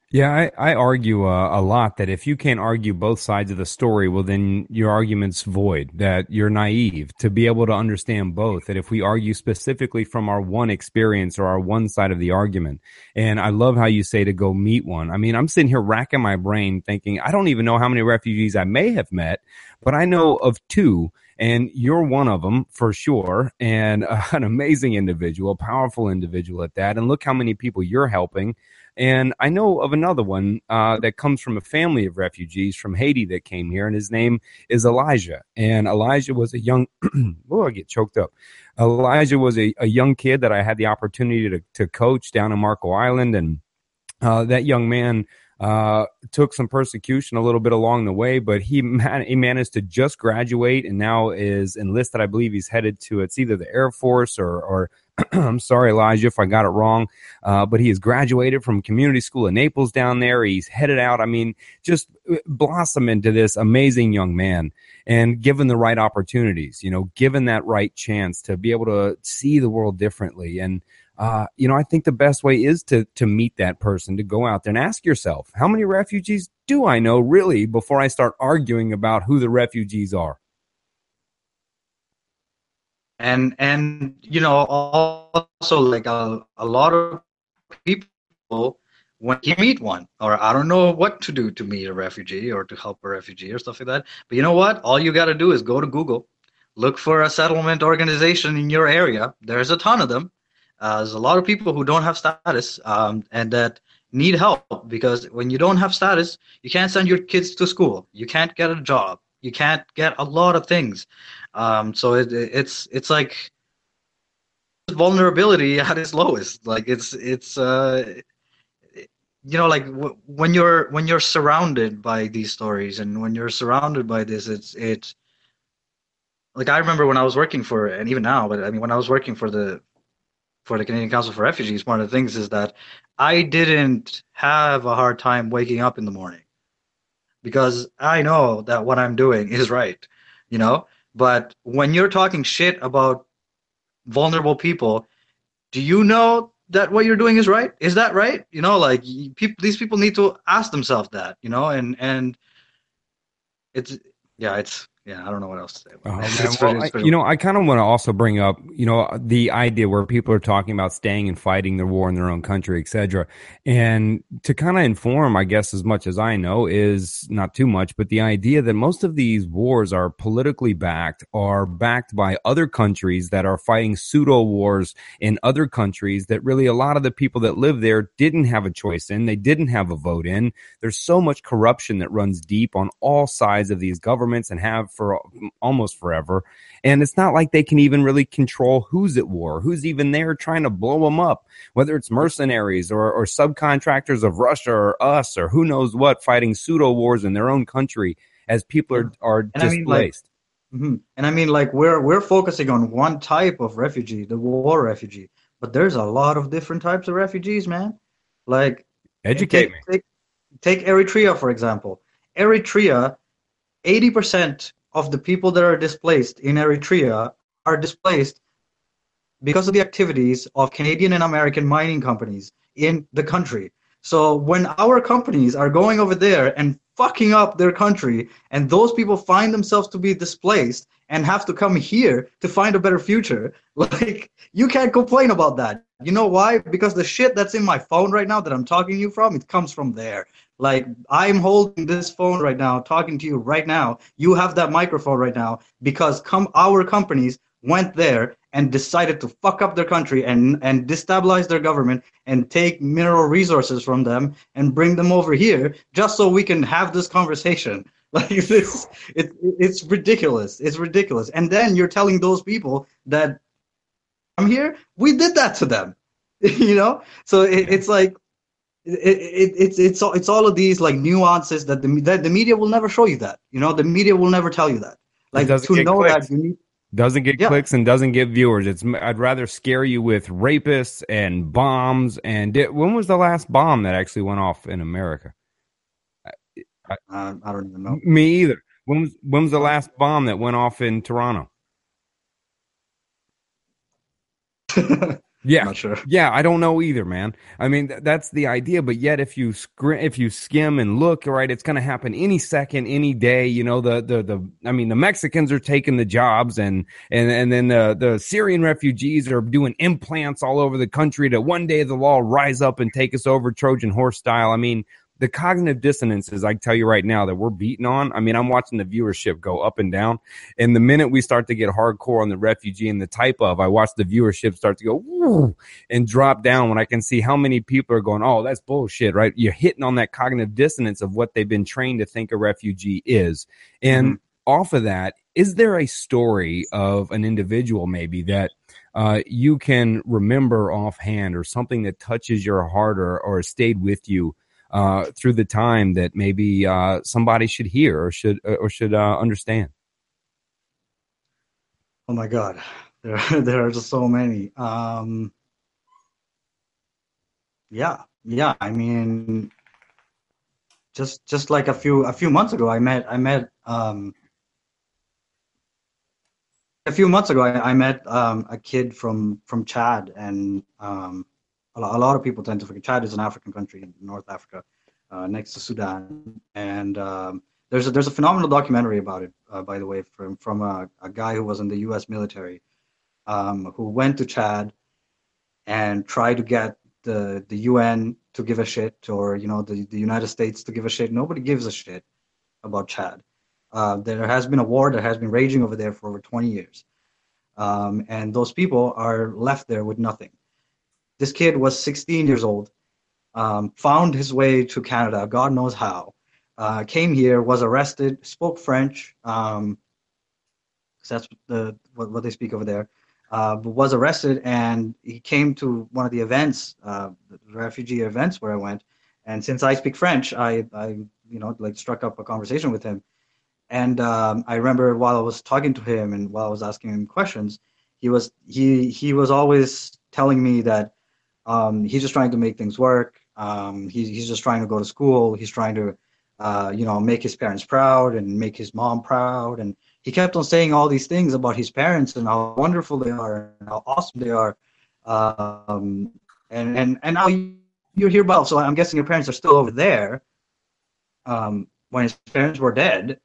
Yeah, I, I argue uh, a lot that if you can't argue both sides of the story, well, then your argument's void, that you're naive to be able to understand both. That if we argue specifically from our one experience or our one side of the argument, and I love how you say to go meet one. I mean, I'm sitting here racking my brain thinking, I don't even know how many refugees I may have met, but I know of two. And you're one of them for sure, and uh, an amazing individual, a powerful individual at that. And look how many people you're helping. And I know of another one uh, that comes from a family of refugees from Haiti that came here, and his name is Elijah. And Elijah was a young, oh, I get choked up. Elijah was a, a young kid that I had the opportunity to, to coach down in Marco Island. And uh, that young man uh, took some persecution a little bit along the way, but he, man, he managed to just graduate and now is enlisted. I believe he's headed to, it's either the Air Force or, or I'm sorry, Elijah, if I got it wrong, uh, but he has graduated from community school in Naples down there. He's headed out. I mean, just blossom into this amazing young man, and given the right opportunities, you know, given that right chance to be able to see the world differently. And, uh, you know, I think the best way is to, to meet that person, to go out there and ask yourself, how many refugees do I know really before I start arguing about who the refugees are?
And and you know, also like a, a lot of people, when you meet one, or I don't know what to do to meet a refugee or to help a refugee or stuff like that, but you know what, all you got to do is go to Google, look for a settlement organization in your area. There's a ton of them. Uh, there's a lot of people who don't have status, um, and that need help, because when you don't have status, you can't send your kids to school, you can't get a job, you can't get a lot of things. Um, so it, it's it's like vulnerability at its lowest. Like it's it's uh, you know, like w- when you're when you're surrounded by these stories, and when you're surrounded by this, it's it's like, I remember when I was working for, and even now, but I mean when I was working for the for the Canadian Council for Refugees, one of the things is that I didn't have a hard time waking up in the morning, because I know that what I'm doing is right, you know. But when you're talking shit about vulnerable people, do you know that what you're doing is right? Is that right? You know, like people, these people need to ask themselves that, you know, and and it's yeah, it's yeah, I don't know what else to say
Oh
about it.
man,
It's
well,
pretty, it's
I,
pretty.
you know, I kind of want to also bring up, you know, the idea where people are talking about staying and fighting the war in their own country, et cetera. And to kind of inform, I guess, as much as I know, is not too much, but the idea that most of these wars are politically backed, are backed by other countries that are fighting pseudo wars in other countries that really a lot of the people that live there didn't have a choice in, they didn't have a vote in. There's so much corruption that runs deep on all sides of these governments and have for almost almost forever. And it's not like they can even really control who's at war, who's even there trying to blow them up, whether it's mercenaries or, or subcontractors of Russia or us or who knows what, fighting pseudo wars in their own country as people are, are
And I mean, like,
displaced.
mhm. And I mean, like, we're we're focusing on one type of refugee, the war refugee, but there's a lot of different types of refugees, man. Like, and
Educate
take
me.
take take Eritrea, for example. Eritrea, eighty percent of the people that are displaced in Eritrea are displaced because of the activities of Canadian and American mining companies in the country. So when our companies are going over there and fucking up their country, and those people find themselves to be displaced and have to come here to find a better future, like, you can't complain about that. You know why? Because the shit that's in my phone right now that I'm talking to you from, it comes from there. Like, I'm holding this phone right now, talking to you right now. You have that microphone right now because come our companies went there and decided to fuck up their country and and destabilize their government and take mineral resources from them and bring them over here just so we can have this conversation. Like, this, it, it's ridiculous. It's ridiculous. And then you're telling those people that I'm here. We did that to them, you know. So it, it's like it, it, it's it's all it's all of these like nuances that the that the media will never show you that. You know, the media will never tell you that.
It
Like,
doesn't
to
get
know that
clicks.
you need.
Doesn't get
Yeah.
clicks and doesn't get viewers. It's I'd rather scare you with rapists and bombs. And di- when was the last bomb that actually went off in America? I,
Uh, I don't even know.
me either. When was when was the last bomb that went off in Toronto? Yeah.
I'm not sure.
Yeah, I don't know either, man. I mean, th- that's the idea, but yet if you scr- if you skim and look, right, it's going to happen any second, any day, you know, the the the I mean, the Mexicans are taking the jobs, and and and then the the Syrian refugees are doing implants all over the country to one day the law rise up and take us over Trojan horse style. I mean, the cognitive dissonances, I tell you right now, that we're beating on. I mean, I'm watching the viewership go up and down. And the minute we start to get hardcore on the refugee and the type of, I watch the viewership start to go woo, and drop down when I can see how many people are going, oh, that's bullshit, right? You're hitting on that cognitive dissonance of what they've been trained to think a refugee is. And mm-hmm. off of that, is there a story of an individual maybe that uh, you can remember offhand, or something that touches your heart, or, or stayed with you uh, through the time, that maybe uh, somebody should hear or should or should uh, understand?
Oh my God, there there are just so many. Um, yeah, yeah. I mean, just just like a few a few months ago, I met I met um, a few months ago I, I met um, a kid from from Chad, and um, a, lot, a lot of people tend to forget Chad is an African country in North Africa, uh, next to Sudan, and um, there's a, there's a phenomenal documentary about it, uh, by the way, from from a, a guy who was in the U S military, um, who went to Chad and tried to get the the U N to give a shit, or you know the, the United States to give a shit. Nobody gives a shit about Chad. Uh, there has been a war that has been raging over there for over twenty years, um, and those people are left there with nothing. This kid was sixteen years old, um, found his way to Canada, God knows how, uh, came here, was arrested, spoke French, um, because that's the what, what they speak over there, uh, but was arrested, and he came to one of the events, uh, the refugee events where I went, and since I speak French, I, I you know, like struck up a conversation with him. And um, I remember while I was talking to him and while I was asking him questions, he was he he was always telling me that um, he's just trying to make things work. Um, he, he's just trying to go to school. He's trying to, uh, you know, make his parents proud and make his mom proud. And he kept on saying all these things about his parents and how wonderful they are and how awesome they are. Um, and and and now you're here, about. So I'm guessing your parents are still over there. Um, when his parents were dead.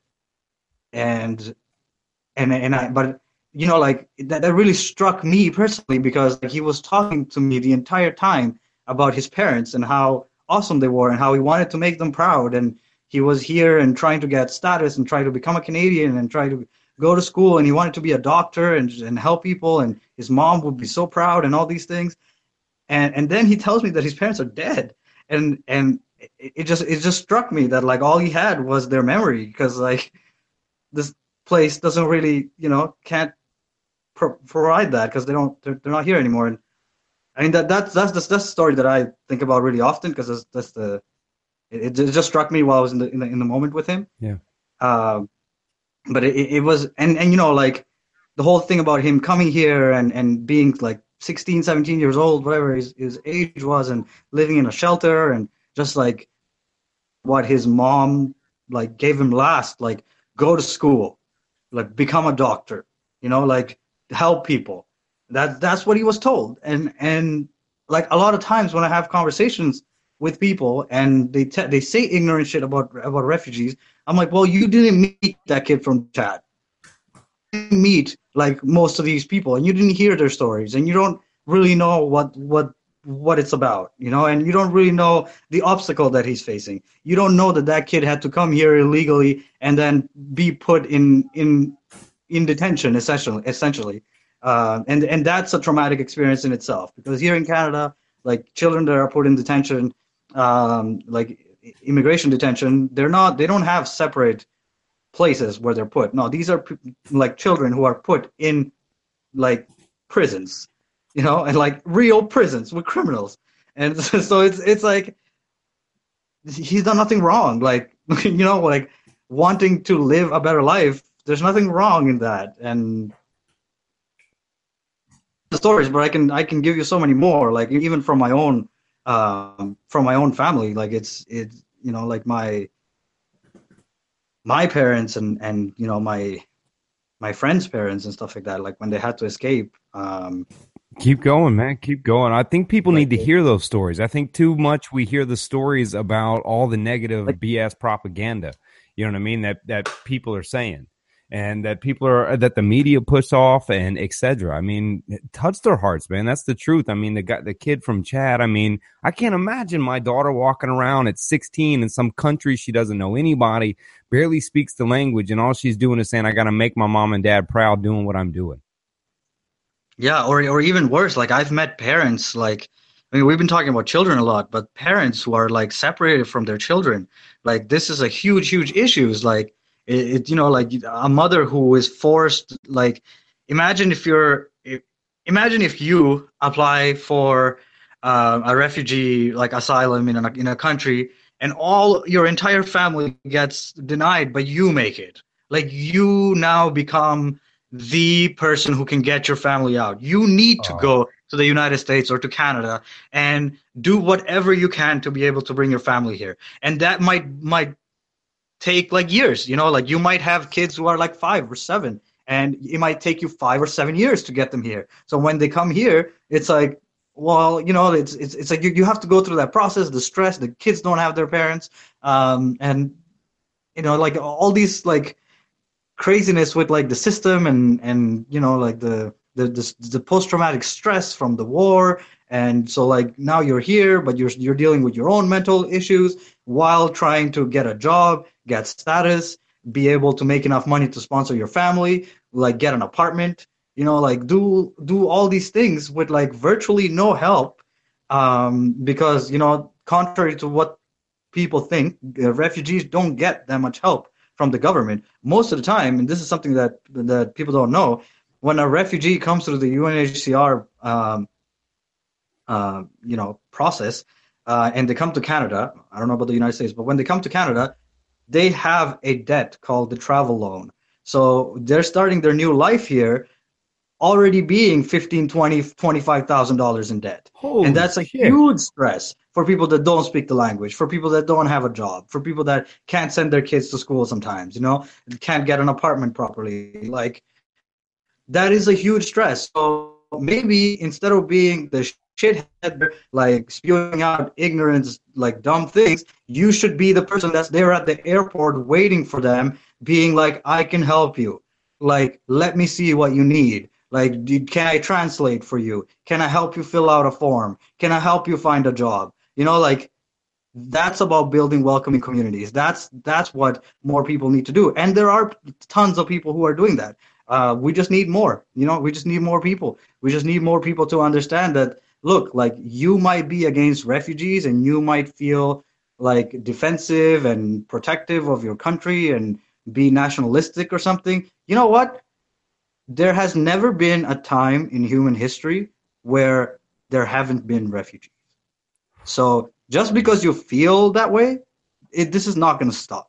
And and and I, but you know, like that, that really struck me personally, because like, he was talking to me the entire time about his parents and how awesome they were and how he wanted to make them proud. And he was here and trying to get status and try to become a Canadian and try to go to school, and he wanted to be a doctor and and help people, and his mom would be so proud and all these things. And and then he tells me that his parents are dead, and and it, it just it just struck me that like all he had was their memory, because like this place doesn't really, you know, can't pro- provide that because they don't, they're, they're not here anymore. And I mean that that's that's the, that's the story that I think about really often, because that's, that's the it, it just struck me while I was in the in the, in the moment with him.
Yeah.
Um, but it, it was and and you know, like the whole thing about him coming here and and being like sixteen, seventeen years old, whatever his his age was, and living in a shelter, and just like what his mom like gave him last, like go to school, like become a doctor, you know, like help people. That that's what he was told. And and like a lot of times when I have conversations with people and they te- they say ignorant shit about about refugees, I'm like, well, you didn't meet that kid from Chad. You didn't meet like most of these people, and you didn't hear their stories, and you don't really know what what what it's about, you know, and you don't really know the obstacle that he's facing. You don't know that that kid had to come here illegally and then be put in in in detention, essentially. Essentially, uh, and and that's a traumatic experience in itself. Because here in Canada, like children that are put in detention, um, like immigration detention, they're not. They don't have separate places where they're put. No, these are like children who are put in like prisons, you know, and like real prisons with criminals. And so it's it's like he's done nothing wrong. Like, you know, like wanting to live a better life, there's nothing wrong in that. And the stories, but I can I can give you so many more. Like even from my own um, from my own family. Like it's it's you know like my my parents and and you know my my friends' parents and stuff like that. Like when they had to escape. Um,
Keep going, man. Keep going. I think people
Like,
need to hear those stories. I think too much we hear the stories about all the negative
like
B S propaganda. You know what I mean? That that people are saying, and that people are that the media push off, and et cetera. I mean, touch their hearts, man. That's the truth. I mean, the guy, the kid from Chad. I mean, I can't imagine my daughter walking around at sixteen in some country she doesn't know anybody, barely speaks the language, and all she's doing is saying, "I got to make my mom and dad proud, doing what I'm doing."
Yeah, or or even worse, like I've met parents like I mean we've been talking about children a lot, but parents who are like separated from their children. Like this is a huge, huge issue. It's like it, it you know, like a mother who is forced like imagine if you're if, imagine if you apply for uh, a refugee like asylum in a in a country and all your entire family gets denied, but you make it. Like you now become the person who can get your family out. You need to
Oh,
go to the United States or to Canada and do whatever you can to be able to bring your family here. And that might might take like years, you know, like you might have kids who are like five or seven, and it might take you five or seven years to get them here. So when they come here, it's like, well, you know, it's it's, it's like you, you have to go through that process, the stress, the kids don't have their parents, um, and you know, like all these like craziness with like the system and and you know like the the the, the post-traumatic stress from the war. And so like now you're here but you're you're dealing with your own mental issues while trying to get a job, get status, be able to make enough money to sponsor your family, like get an apartment, you know, like do do all these things with like virtually no help, um because you know contrary to what people think, uh, refugees don't get that much help from the government most of the time. And this is something that that people don't know. When a refugee comes through the U N H C R, um, uh, you know, process, uh, and they come to Canada, I don't know about the United States, but when they come to Canada, they have a debt called the travel loan. So they're starting their new life here already being fifteen, twenty, twenty-five thousand dollars in debt. And
holy
that's a
shit!
huge stress for people that don't speak the language, for people that don't have a job, for people that can't send their kids to school sometimes, you know, can't get an apartment properly. Like that is a huge stress. So maybe instead of being the shithead, like spewing out ignorance, like dumb things, you should be the person that's there at the airport waiting for them, being like, I can help you. Like, let me see what you need. Like, can I translate for you? Can I help you fill out a form? Can I help you find a job? You know, like that's about building welcoming communities. That's that's what more people need to do. And there are tons of people who are doing that. Uh, we just need more. You know, we just need more people. We just need more people to understand that, look, like you might be against refugees and you might feel like defensive and protective of your country and be nationalistic or something. You know what? There has never been a time in human history where there haven't been refugees. So just because you feel that way, it, this is not going to stop.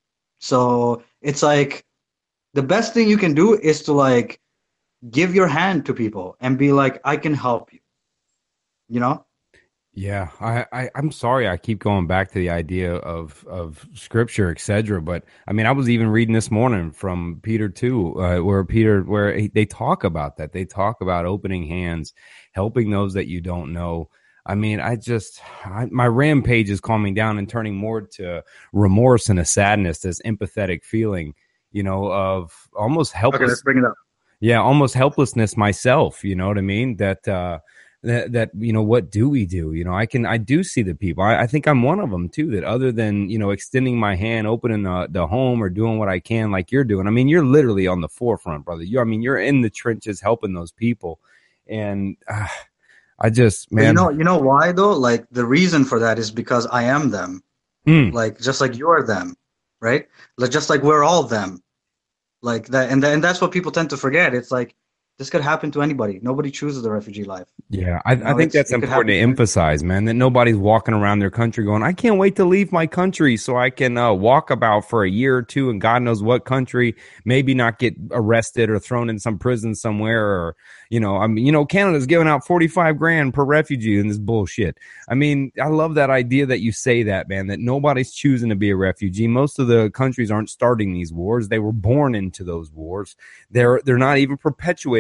So it's like the best thing you can do is to like give your hand to people and be like, I can help you, you know?
Yeah, I, I I'm sorry I keep going back to the idea of of scripture, et cetera. But I mean, I was even reading this morning from Peter two, uh, where Peter where he, they talk about that. They talk about opening hands, helping those that you don't know. I mean, I just I, my rampage is calming down and turning more to remorse and a sadness, this empathetic feeling, you know, of almost
Okay, let's
helpless.
bring it up.
Yeah, almost helplessness myself. You know what I mean? That. uh that, that you know, what do we do? You know, I can I do see the people. I, I think I'm one of them too, that other than, you know, extending my hand, opening the, the home or doing what I can like you're doing. I mean, you're literally on the forefront, brother. You I mean, you're in the trenches helping those people. And uh, I just,
But you
man.
know, you know why though? Like the reason for that is because I am them.
Mm,
Like just like you're them, right? Like just like we're all them. Like that, and th- and that's what people tend to forget. It's like this could happen to anybody. Nobody chooses the refugee life.
yeah, I,
You
I
know,
think
it's
that's
it could
important
happen
to
to anybody.
emphasize, man, that nobody's walking around their country going, I can't wait to leave my country so I can uh, walk about for a year or two in God knows what country, maybe not get arrested or thrown in some prison somewhere. Or, you know, I mean, you know, Canada's giving out forty-five grand per refugee in this bullshit. I mean, I love that idea that you say that, man, that nobody's choosing to be a refugee. Most of the countries aren't starting these wars. They were born into those wars. They're, they're not even perpetuating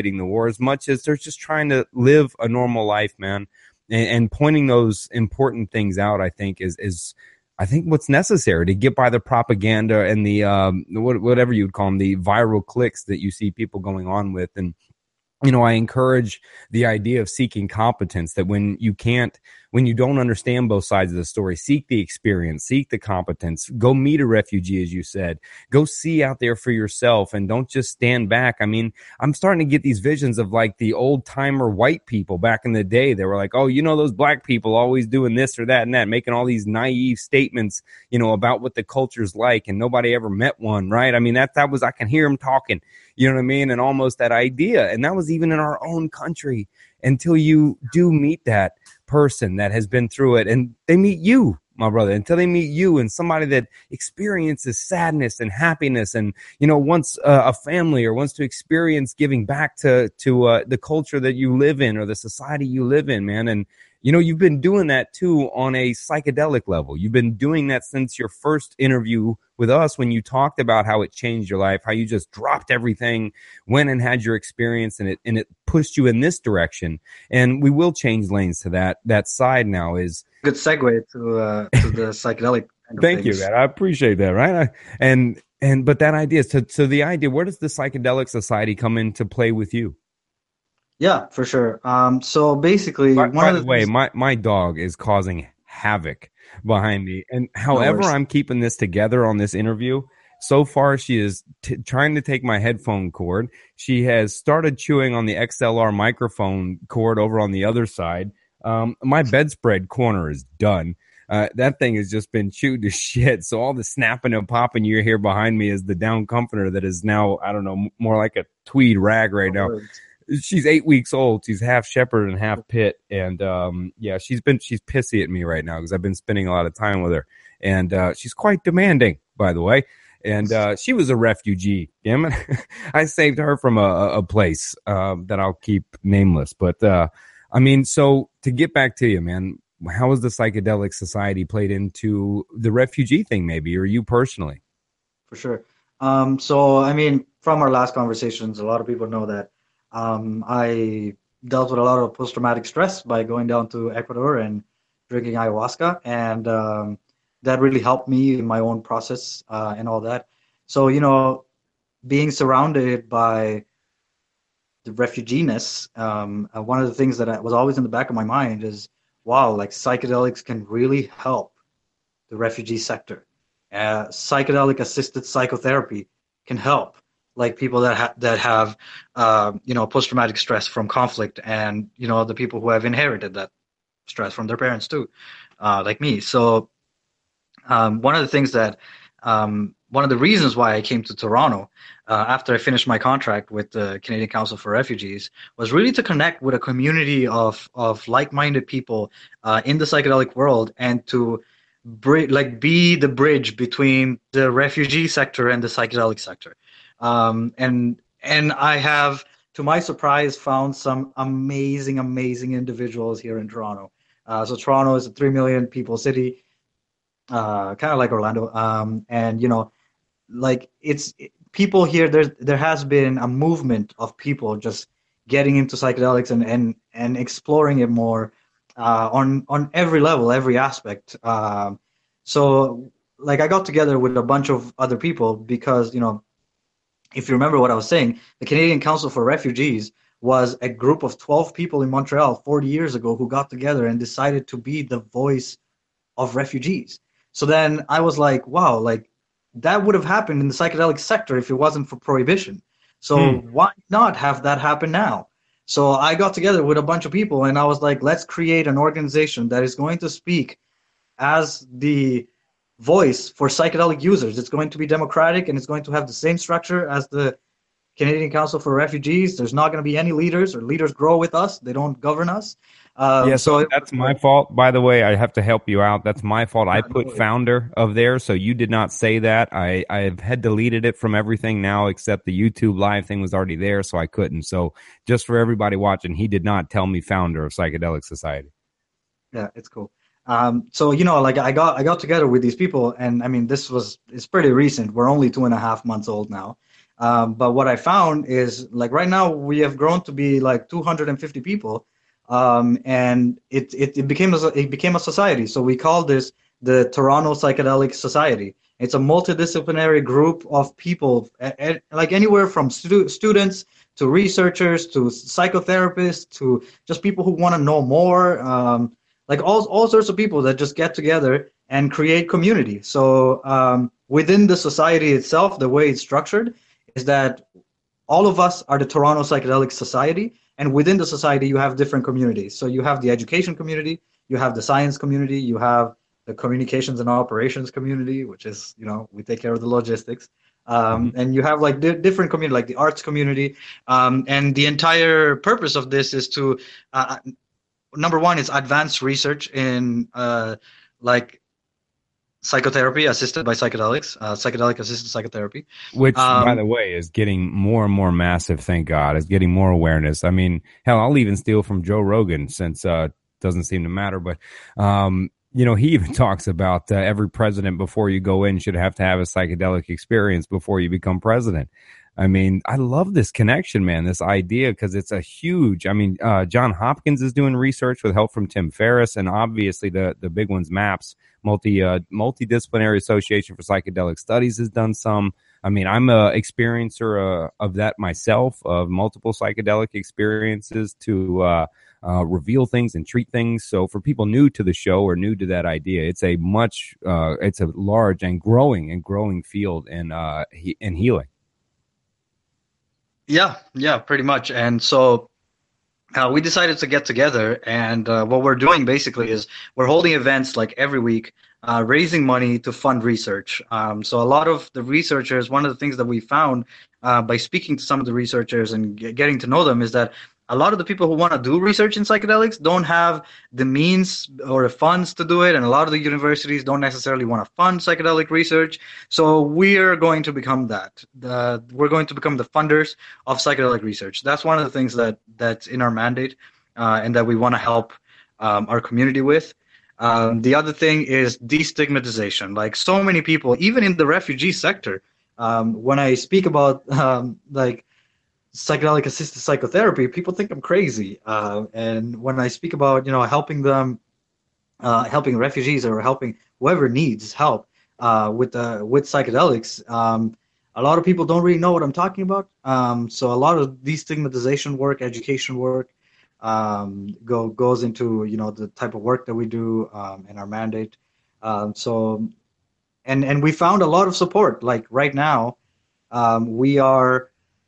escalating the war as much as they're just trying to live a normal life, man. And, and pointing those important things out, I think, is is I think what's necessary to get by the propaganda and the um, whatever you'd call them, the viral clicks that you see people going on with. And you know, I encourage the idea of seeking competence, that when you can't, when you don't understand both sides of the story, seek the experience, seek the competence, go meet a refugee, as you said, go see out there for yourself, and don't just stand back. I mean, I'm starting to get these visions of like the old timer white people back in the day. They were like, oh, you know, those black people always doing this or that and that, making all these naive statements, you know, about what the culture's like, and nobody ever met one, right? I mean, that, that was, I can hear them talking. You know what I mean? And almost that idea. And that was even in our own country, until you do meet that person that has been through it, and they meet you, my brother, until they meet you and somebody that experiences sadness and happiness, and, you know, wants uh, a family, or wants to experience giving back to, to uh, the culture that you live in, or the society you live in, man. And, you know, you've been doing that too on a psychedelic level. You've been doing that since your first interview with us, when you talked about how it changed your life, how you just dropped everything, went and had your experience, and it and it pushed you in this direction. And we will change lanes to that that side now. Is
good segue to uh, to the psychedelic kind of
Thank
things.
you, man. I appreciate that, right? I, and and but that idea, so so the idea, where does the Psychedelic Society come into play with you?
Yeah, for sure. Um, so basically,
By,
one
by
of
the,
the
way,
things,
my, my dog is causing havoc behind me. And however
worries.
I'm keeping this together on this interview, so far she is t- trying to take my headphone cord. She has started chewing on the X L R microphone cord over on the other side. Um, my bedspread corner is done. Uh, that thing has just been chewed to shit. So all the snapping and popping you hear behind me is the down comforter that is now, I don't know, more like a tweed rag right
no
now.
worries.
She's eight weeks old. She's half shepherd and half pit. And, um, yeah, she's been, she's pissy at me right now because I've been spending a lot of time with her, and, uh, she's quite demanding, by the way. And, uh, she was a refugee. Damn it. I saved her from a, a place, um, that I'll keep nameless. But, uh, I mean, so to get back to you, man, how has the Psychedelic Society played into the refugee thing, maybe, or you personally?
For sure. Um, so, I mean, from our last conversations, a lot of people know that um, I dealt with a lot of post-traumatic stress by going down to Ecuador and drinking ayahuasca, and um, that really helped me in my own process uh, and all that. So, you know, being surrounded by the refugee-ness, um, uh, one of the things that I, was always in the back of my mind is, wow, like psychedelics can really help the refugee sector. Uh, psychedelic assisted psychotherapy can help, like people that ha- that have uh, you know, post-traumatic stress from conflict, and you know, the people who have inherited that stress from their parents too, uh, like me. So um, one of the things that um, one of the reasons why I came to Toronto uh, after I finished my contract with the Canadian Council for Refugees was really to connect with a community of of like-minded people uh, in the psychedelic world, and to bri- like be the bridge between the refugee sector and the psychedelic sector. Um, and and I have, to my surprise, found some amazing, amazing individuals here in Toronto. Uh, so Toronto is a three million people city, uh, kind of like Orlando. Um, and you know, like it's it, people here. There's there has been a movement of people just getting into psychedelics and and and exploring it more uh, on on every level, every aspect. Um, so like I got together with a bunch of other people because, you know, if you remember what I was saying, the Canadian Council for Refugees was a group of twelve people in Montreal forty years ago who got together and decided to be the voice of refugees. So then I was like, wow, like that would have happened in the psychedelic sector if it wasn't for prohibition. So
Hmm.
why not have that happen now? So I got together with a bunch of people and I was like, let's create an organization that is going to speak as the voice for psychedelic users. It's going to be democratic and it's going to have the same structure as the Canadian Council for Refugees. There's not going to be any leaders, or leaders grow with us. They don't govern us. Um,
Yeah,
so
so
it was
that's my
like,
fault. By the way, I have to help you out. That's my fault. I
yeah, no
put
worries.
founder of there, so you did not say that. I I've had deleted it from everything now, except the YouTube live thing was already there, so I couldn't. So just for everybody watching, he did not tell me founder of Psychedelic Society.
Yeah, it's cool. Um, so you know, like I got I got together with these people, and I mean, this was it's pretty recent. We're only two and a half months old now, Um, but what I found is like right now we have grown to be like two hundred fifty people, um, and it, it it became a it became a society. So we call this the Toronto Psychedelic Society. It's a multidisciplinary group of people, a, a, like anywhere from stu- students to researchers to psychotherapists to just people who want to know more, um, like all all sorts of people that just get together and create community. So um, within the society itself, the way it's structured is that all of us are the Toronto Psychedelic Society, and within the society you have different communities. So you have the education community, you have the science community, you have the communications and operations community, which is, you know, we take care of the logistics. Um,
Mhm.
and you have like di- different community, like the arts community. Um, and the entire purpose of this is to, uh, number one, is advanced research in uh, like psychotherapy assisted by psychedelics, uh, psychedelic assisted psychotherapy.
Which, by
Um,
the way, is getting more and more massive. Thank God, is getting more awareness. I mean, hell, I'll even steal from Joe Rogan since uh, doesn't seem to matter. But um, you know, he even talks about uh, every president before you go in should have to have a psychedelic experience before you become president. I mean, I love this connection, man. This idea because it's a huge. I mean, uh, John Hopkins is doing research with help from Tim Ferriss, and obviously the the big ones, MAPS, multi uh, multidisciplinary association for psychedelic studies, has done some. I mean, I'm a experiencer uh, of that myself, of multiple psychedelic experiences to uh, uh, reveal things and treat things. So for people new to the show or new to that idea, it's a much, uh, it's a large and growing and growing field in uh, he- in healing.
yeah, yeah, pretty much. And so uh, we decided to get together, and uh, what we're doing basically is we're holding events like every week, uh, raising money to fund research. Um, so a lot of the researchers, one of the things that we found uh, by speaking to some of the researchers and ge- getting to know them is that a lot of the people who want to do research in psychedelics don't have the means or the funds to do it, and a lot of the universities don't necessarily want to fund psychedelic research. So we're going to become that. The, we're going to become the funders of psychedelic research. That's one of the things that that's in our mandate, uh, and that we want to help um, our community with. Um, the other thing is destigmatization. Like so many people, even in the refugee sector, um, when I speak about um, like psychedelic assisted psychotherapy, people think I'm crazy. Uh, and when I speak about, you know, helping them, uh, helping refugees or helping whoever needs help uh, with uh, with psychedelics, um, a lot of people don't really know what I'm talking about. Um, so a lot of destigmatization work, education work, um, go goes into, you know, the type of work that we do, um, and our mandate. Um, so and and we found a lot of support. Like right now, um, we are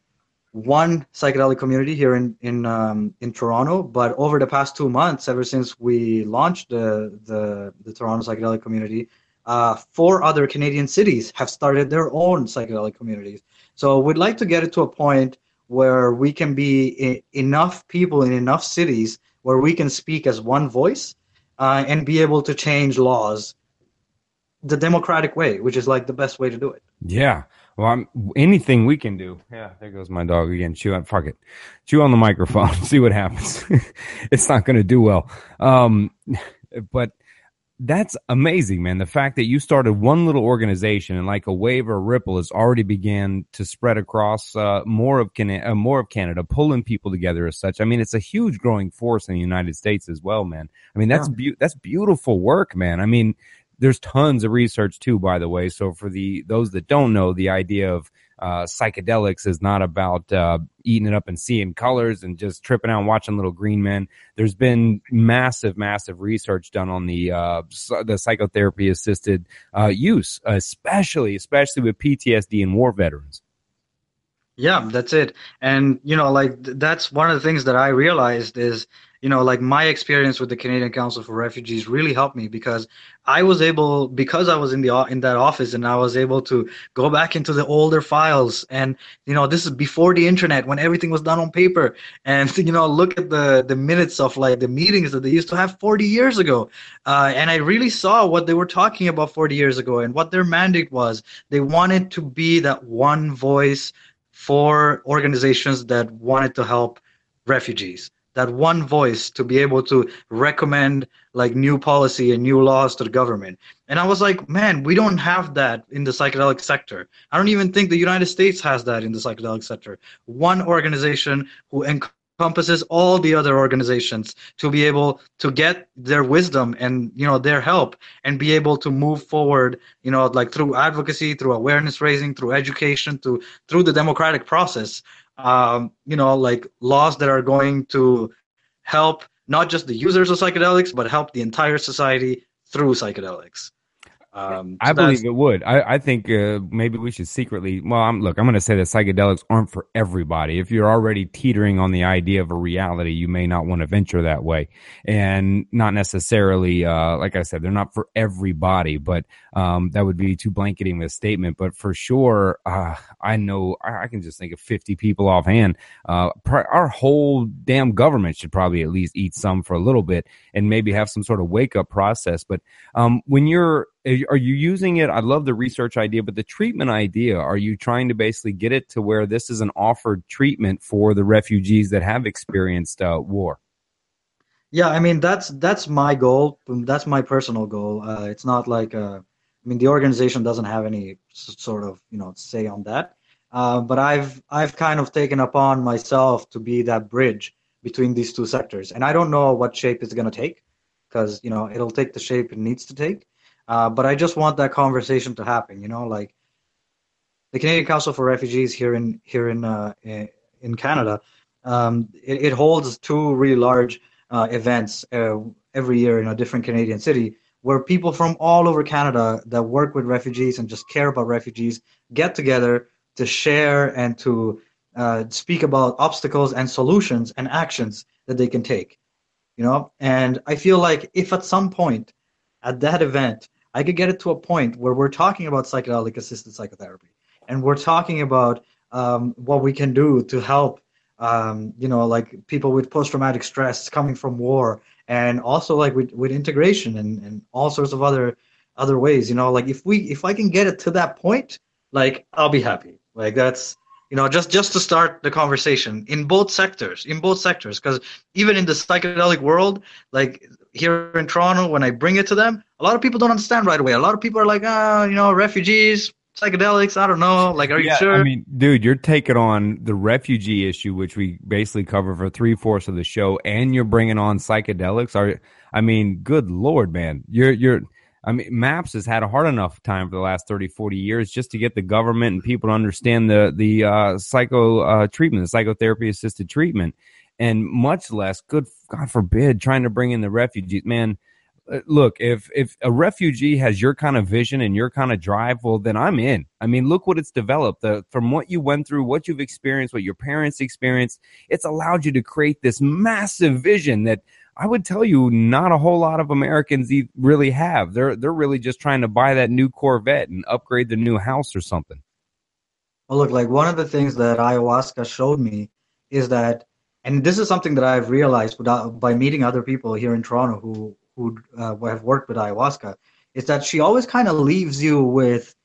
one psychedelic community here in in um, in Toronto, but over the past two months, ever since we launched the the, the Toronto psychedelic community, uh, four other Canadian cities have started their own psychedelic communities. So we'd like to get it to a point where we can be I- enough people in enough cities where we can speak as one voice, uh, and be able to change laws the democratic way, which is like the best way to do it.
Yeah. Well, I'm, anything we can do. Yeah, there goes my dog again. Chew on, fuck it. Chew on the microphone. See what happens. It's not going to do well. Um, but that's amazing, man. The fact that you started one little organization and like a wave or a ripple has already began to spread across uh, more of Can- uh, more of Canada, pulling people together as such. I mean, it's a huge growing force in the United States as well, man. I mean, that's
Yeah.
be- that's beautiful work, man. I mean, there's tons of research too, by the way. So for the those that don't know, the idea of uh, psychedelics is not about uh, eating it up and seeing colors and just tripping out and watching little green men. There's been massive, massive research done on the uh, the psychotherapy assisted uh, use, especially especially with P T S D and war veterans.
Yeah, that's it. And, you know, like th- that's one of the things that I realized is, you know, like my experience with the Canadian Council for Refugees really helped me because I was able, because I was in the o- in that office and I was able to go back into the older files. And, you know, this is before the internet when everything was done on paper. And, you know, look at the the minutes of like the meetings that they used to have forty years ago. Uh, and I really saw what they were talking about forty years ago and what their mandate was. They wanted to be that one voice for organizations that wanted to help refugees. that one voice to be able to recommend like new policy and new laws to the government. And I was like, man, we don't have that in the psychedelic sector. I don't even think the United States has that in the psychedelic sector. One organization who encompasses all the other organizations to be able to get their wisdom and, you know, their help and be able to move forward, you know, like through advocacy, through awareness raising, through education, to through the democratic process. Um, you know, like laws that are going to help not just the users of psychedelics, but help the entire society through psychedelics. Um,
I
so
believe
that's,
it would. I, I think uh, maybe we should secretly. Well, I'm, look, I'm going to say that psychedelics aren't for everybody. If you're already teetering on the idea of a reality, you may not want to venture that way, and not necessarily. Uh, like I said, they're not for everybody, but um, that would be too blanketing of a statement. But for sure, uh, I know I, I can just think of fifty people offhand. Uh, pr- our whole damn government should probably at least eat some for a little bit, and maybe have some sort of wake up process. But um, when you're Are you using it? I love the research idea, but the treatment idea, are you trying to basically get it to where this is an offered treatment for the refugees that have experienced uh, war?
yeah, I mean, that's that's my goal. That's my personal goal. Uh, it's not like, uh, I mean, the organization doesn't have any s- sort of, you know, say on that. Uh, but I've I've kind of taken upon myself to be that bridge between these two sectors, and I don't know what shape it's going to take, because you know it'll take the shape it needs to take. Uh, but I just want that conversation to happen. You know, like the Canadian Council for Refugees here in here in uh, in Canada, um, it, it holds two really large uh, events uh, every year in a different Canadian city, where people from all over Canada that work with refugees and just care about refugees get together to share and to uh, speak about obstacles and solutions and actions that they can take. You know, and I feel like if at some point at that event I could get it to a point where we're talking about psychedelic assisted psychotherapy, and we're talking about um, what we can do to help, um, you know, like people with post traumatic stress coming from war, and also like with, with integration and, and all sorts of other other ways. You know, like if we if I can get it to that point, like I'll be happy. Like that's, you know, just just to start the conversation in both sectors, in both sectors, because even in the psychedelic world, like here in Toronto, when I bring it to them, a lot of people don't understand right away. A lot of people are like, ah, you know, refugees, psychedelics, I don't know. Like, are you
Yeah, I
sure?
mean, dude, you're taking on the refugee issue, which we basically cover for three fourths of the show, and you're bringing on psychedelics. Are I mean, good Lord, man, you're you're. I mean, MAPS has had a hard enough time for the last thirty, forty years just to get the government and people to understand the the uh, psycho uh, treatment, the psychotherapy assisted treatment, and much less, good God forbid, trying to bring in the refugees. Man, uh, look, if if a refugee has your kind of vision and your kind of drive, well, then I'm in. I mean, look what it's developed. The, from what you went through, what you've experienced, what your parents experienced, it's allowed you to create this massive vision that I would tell you not a whole lot of Americans e- really have. They're they're really just trying to buy that new Corvette and upgrade the new house or something.
Well, look, like one of the things that ayahuasca showed me is that, and this is something that I've realized without, by meeting other people here in Toronto who who uh, have worked with ayahuasca, is that she always kind of leaves you with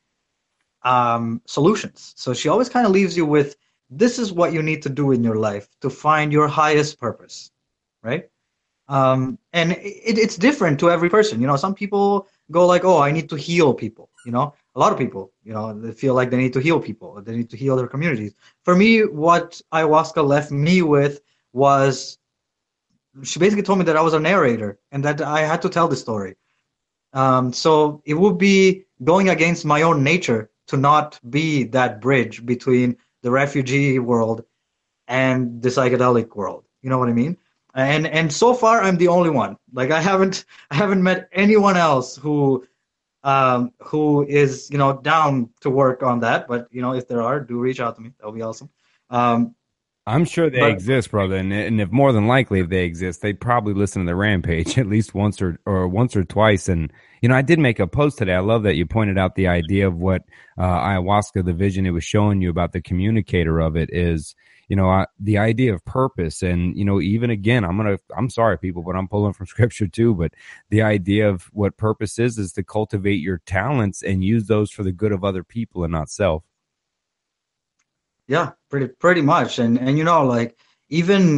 um, solutions. So she always kind of leaves you with, this is what you need to do in your life to find your highest purpose, right? Um, and it, it's different to every person. You know, some people go like, oh, I need to heal people. You know, a lot of people, you know, they feel like they need to heal people. They need to heal their communities. For me, what ayahuasca left me with was, she basically told me that I was a narrator and that I had to tell the story. Um, so it would be going against my own nature to not be that bridge between the refugee world and the psychedelic world. You know what I mean? And and so far I'm the only one. Like I haven't I haven't met anyone else who um who is, you know, down to work on that. But you know, if there are, do reach out to me. That'll be awesome. Um,
I'm sure they
but
exist, brother, and and if more than likely if they exist, they probably listen to the Rampage at least once or or once or twice. And you know, I did make a post today. I love that you pointed out the idea of what uh, ayahuasca, the vision it was showing you about the communicator of it is. You know, uh, the idea of purpose, and you know, even again, I'm gonna, I'm sorry, people, but I'm pulling from scripture too. But the idea of what purpose is is to cultivate your talents and use those for the good of other people and not self.
yeah, pretty pretty much. And and you know, like even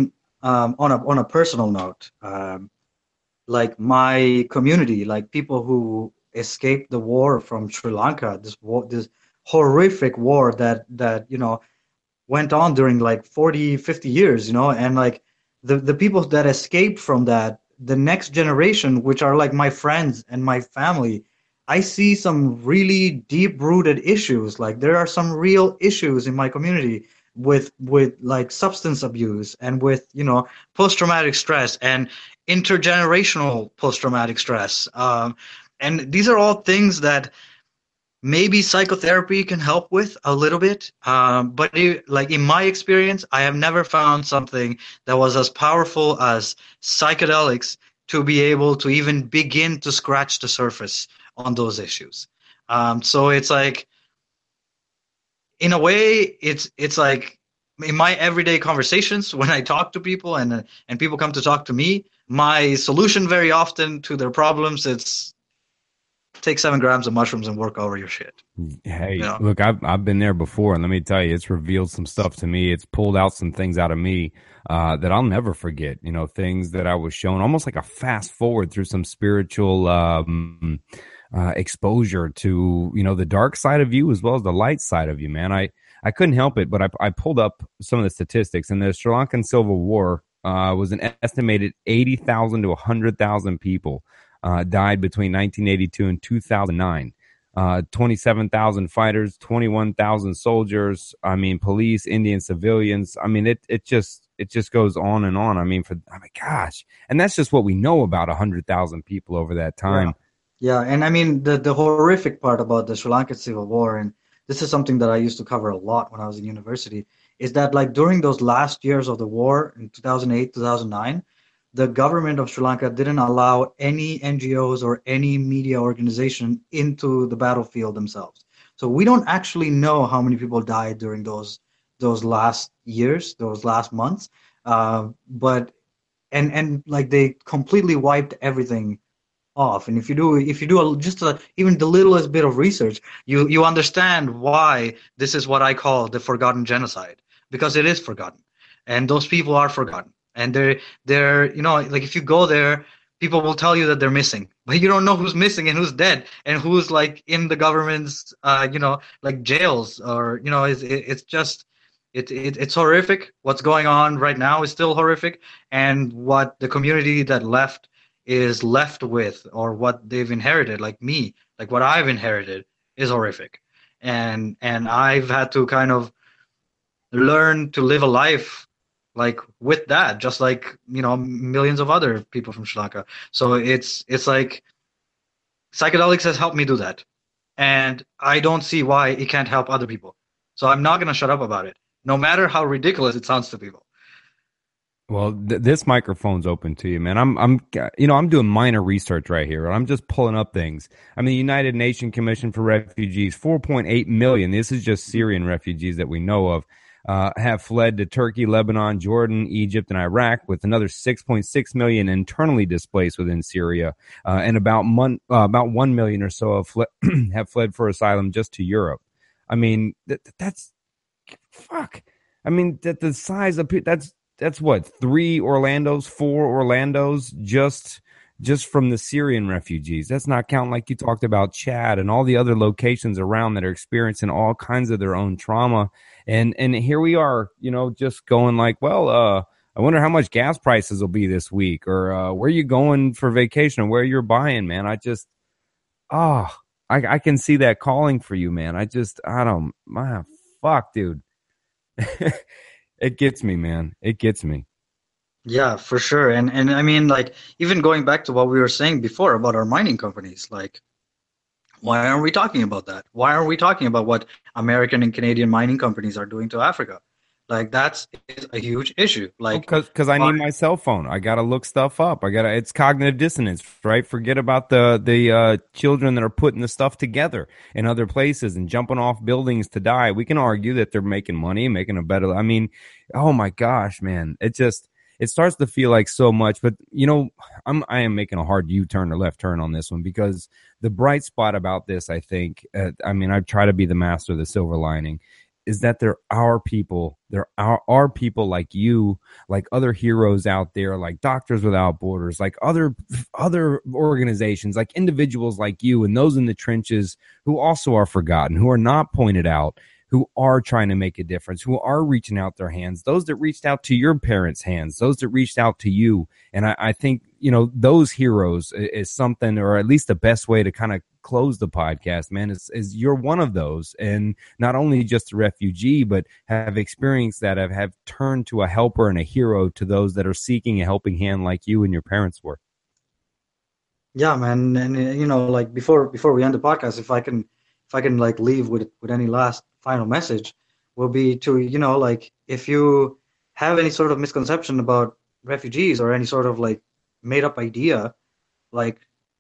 um, on a on a personal note, um, like my community, like people who escaped the war from Sri Lanka, this war, this horrific war that that you know went on during like forty, fifty years, you know, and like the the people that escaped from that, the next generation, which are like my friends and my family, I see some really deep rooted issues. Like there are some real issues in my community with with like substance abuse and with, you know, post traumatic stress and intergenerational post traumatic stress. Um, and these are all things that maybe psychotherapy can help with a little bit. Um, but it, like in my experience, I have never found something that was as powerful as psychedelics to be able to even begin to scratch the surface on those issues. Um, so it's like, in a way, it's it's like in my everyday conversations when I talk to people and and people come to talk to me, my solution very often to their problems, it's take seven grams of mushrooms and work over your shit.
Hey,
You know?
look, I've I've been there before, and let me tell you, it's revealed some stuff to me. It's pulled out some things out of me uh, that I'll never forget. You know, things that I was shown, almost like a fast forward through some spiritual um, uh, exposure to, you know, the dark side of you as well as the light side of you, man. I I couldn't help it, but I I pulled up some of the statistics, and the Sri Lankan Civil War uh, was an estimated eighty thousand to one hundred thousand people. Uh, died between nineteen eighty-two and two thousand nine. Uh, twenty-seven thousand fighters, twenty-one thousand soldiers. I mean, police, Indian civilians. I mean, it it just it just goes on and on. I mean, for I mean, gosh, and that's just what we know about a hundred thousand people over that time.
Yeah. yeah, and I mean the the horrific part about the Sri Lankan Civil War, and this is something that I used to cover a lot when I was in university, is that like during those last years of the war in two thousand eight, two thousand nine. The government of Sri Lanka didn't allow any N G Os or any media organization into the battlefield themselves. So we don't actually know how many people died during those those last years, those last months. Uh, but and and like they completely wiped everything off. And if you do if you do a, just a, even the littlest bit of research, you you understand why this is what I call the forgotten genocide, because it is forgotten, and those people are forgotten. And they're they're you know, like if you go there, people will tell you that they're missing, but you don't know who's missing and who's dead and who's like in the government's uh you know, like jails, or you know, it's it's just it, it it's horrific. What's going on right now is still horrific, and what the community that left is left with, or what they've inherited, like me, like what I've inherited, is horrific. And and I've had to kind of learn to live a life like with that, just like, you know, millions of other people from Sri Lanka. So it's it's like psychedelics has helped me do that, and I don't see why it can't help other people. So I'm not gonna shut up about it, no matter how ridiculous it sounds to people.
Well, th- this microphone's open to you, man. I'm, I'm, you know, I'm doing minor research right here. I'm just pulling up things. I mean, the United Nations Commission for Refugees, four point eight million. This is just Syrian refugees that we know of. Uh, have fled to Turkey, Lebanon, Jordan, Egypt, and Iraq, with another six point six million internally displaced within Syria, uh, and about mon- uh, about one million or so have, fle- have fled for asylum just to Europe. I mean, that, that's fuck. I mean, that the size of that's that's what, three Orlandos, four Orlandos just just from the Syrian refugees. That's not counting, like you talked about, Chad and all the other locations around that are experiencing all kinds of their own trauma. And and here we are, you know, just going like, well, uh, I wonder how much gas prices will be this week, or uh, where you going for vacation, or where you're buying, man. I just, oh, I, I can see that calling for you, man. I just, I don't, my fuck, dude. It gets me, man. It gets me.
Yeah, for sure. And and I mean, like, even going back to what we were saying before about our mining companies, like, why aren't we talking about that? Why aren't we talking about what American and Canadian mining companies are doing to Africa? Like, that's a huge issue. Like,
because because I need my cell phone. I gotta look stuff up. I gotta. It's cognitive dissonance, right? Forget about the the uh, children that are putting the stuff together in other places and jumping off buildings to die. We can argue that they're making money, making a better. I mean, oh my gosh, man! It just it starts to feel like so much. But you know, I'm I am making a hard U-turn or left turn on this one, because the bright spot about this, I think, uh, I mean, I try to be the master of the silver lining. is that they're our people. They're our, our people like you, like other heroes out there, like Doctors Without Borders, like other other organizations, like individuals like you and those in the trenches who also are forgotten, who are not pointed out, who are trying to make a difference, who are reaching out their hands, those that reached out to your parents' hands, those that reached out to you. And I, I think, you know, those heroes is something, or at least the best way to kind of close the podcast, man, is, is you're one of those. And not only just a refugee, but have experienced that, have, have turned to a helper and a hero to those that are seeking a helping hand like you and your parents were.
Yeah, man. And, you know, like before, before we end the podcast, if I can, if I can like leave with, with any last final message, will be to, you know, like if you have any sort of misconception about refugees or any sort of like made up idea, like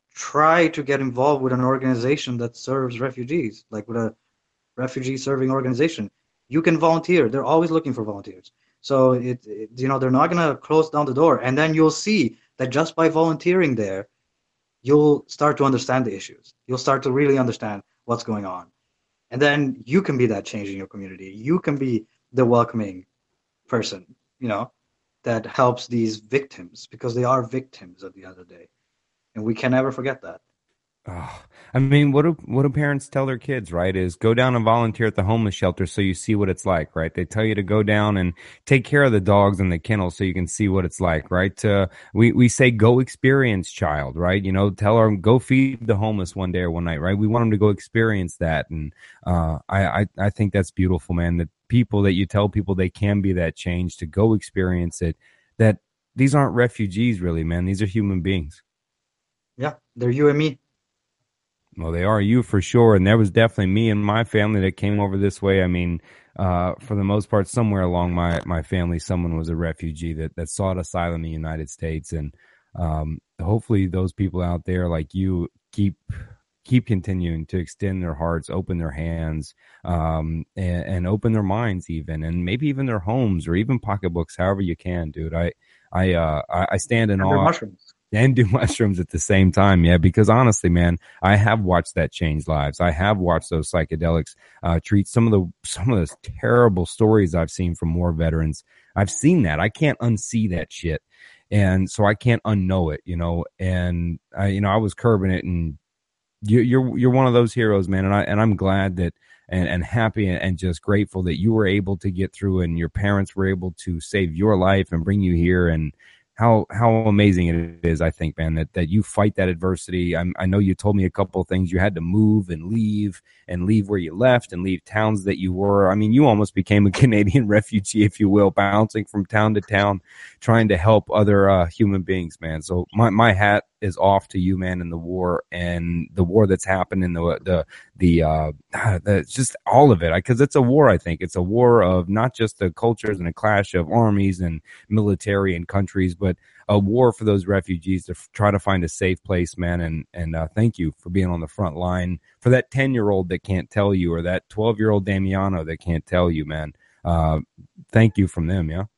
try to get involved with an organization that serves refugees, like with a refugee serving organization. You can volunteer. They're always looking for volunteers. So it, it you know, they're not going to close down the door. And then you'll see that just by volunteering there, you'll start to understand the issues. You'll start to really understand what's going on. And then you can be that change in your community. You can be the welcoming person, you know, that helps these victims, because they are victims at the end of the day. And we can never forget that.
Oh, I mean, what do what do parents tell their kids, right? Is go down and volunteer at the homeless shelter so you see what it's like, right? They tell you to go down and take care of the dogs in the kennel so you can see what it's like, right? Uh, we we say go experience, child, right? You know, tell them go feed the homeless one day or one night, right? We want them to go experience that, and uh, I, I I think that's beautiful, man. That people that you tell people they can be that change to go experience it. That these aren't refugees, really, man. These are human beings.
Yeah, they're you and me.
Well, they are you for sure. And there was definitely me and my family that came over this way. I mean, uh, for the most part, somewhere along my, my family, someone was a refugee that, that sought asylum in the United States. And um, hopefully those people out there like you keep keep continuing to extend their hearts, open their hands, um, and, and open their minds even, and maybe even their homes or even pocketbooks, however you can, dude. I I uh, I stand in awe.
Mushrooms.
And do mushrooms at the same time. Yeah, because honestly, man, I have watched that change lives. I have watched those psychedelics uh, treat some of the some of those terrible stories I've seen from war veterans. I've seen that. I can't unsee that shit. And so I can't unknow it, you know, and I, you know, I was curbing it, and you, you're, you're one of those heroes, man. And I, and I'm glad that, and, and happy and just grateful that you were able to get through and your parents were able to save your life and bring you here. And how how amazing it is, I think, man, that, that you fight that adversity. I'm, I know you told me a couple of things. You had to move and leave and leave where you left and leave towns that you were. I mean, you almost became a Canadian refugee, if you will, bouncing from town to town, trying to help other uh, human beings, man. So my, my hat is off to you, man, in the war and the war that's happened in the, the, the, uh, the just all of it. Because it's a war, I think. It's a war of not just the cultures and a clash of armies and military and countries, but a war for those refugees to f- try to find a safe place, man. And, and, uh, thank you for being on the front line for that ten year old that can't tell you, or that twelve year old Damiano that can't tell you, man. Uh, thank you from them. Yeah.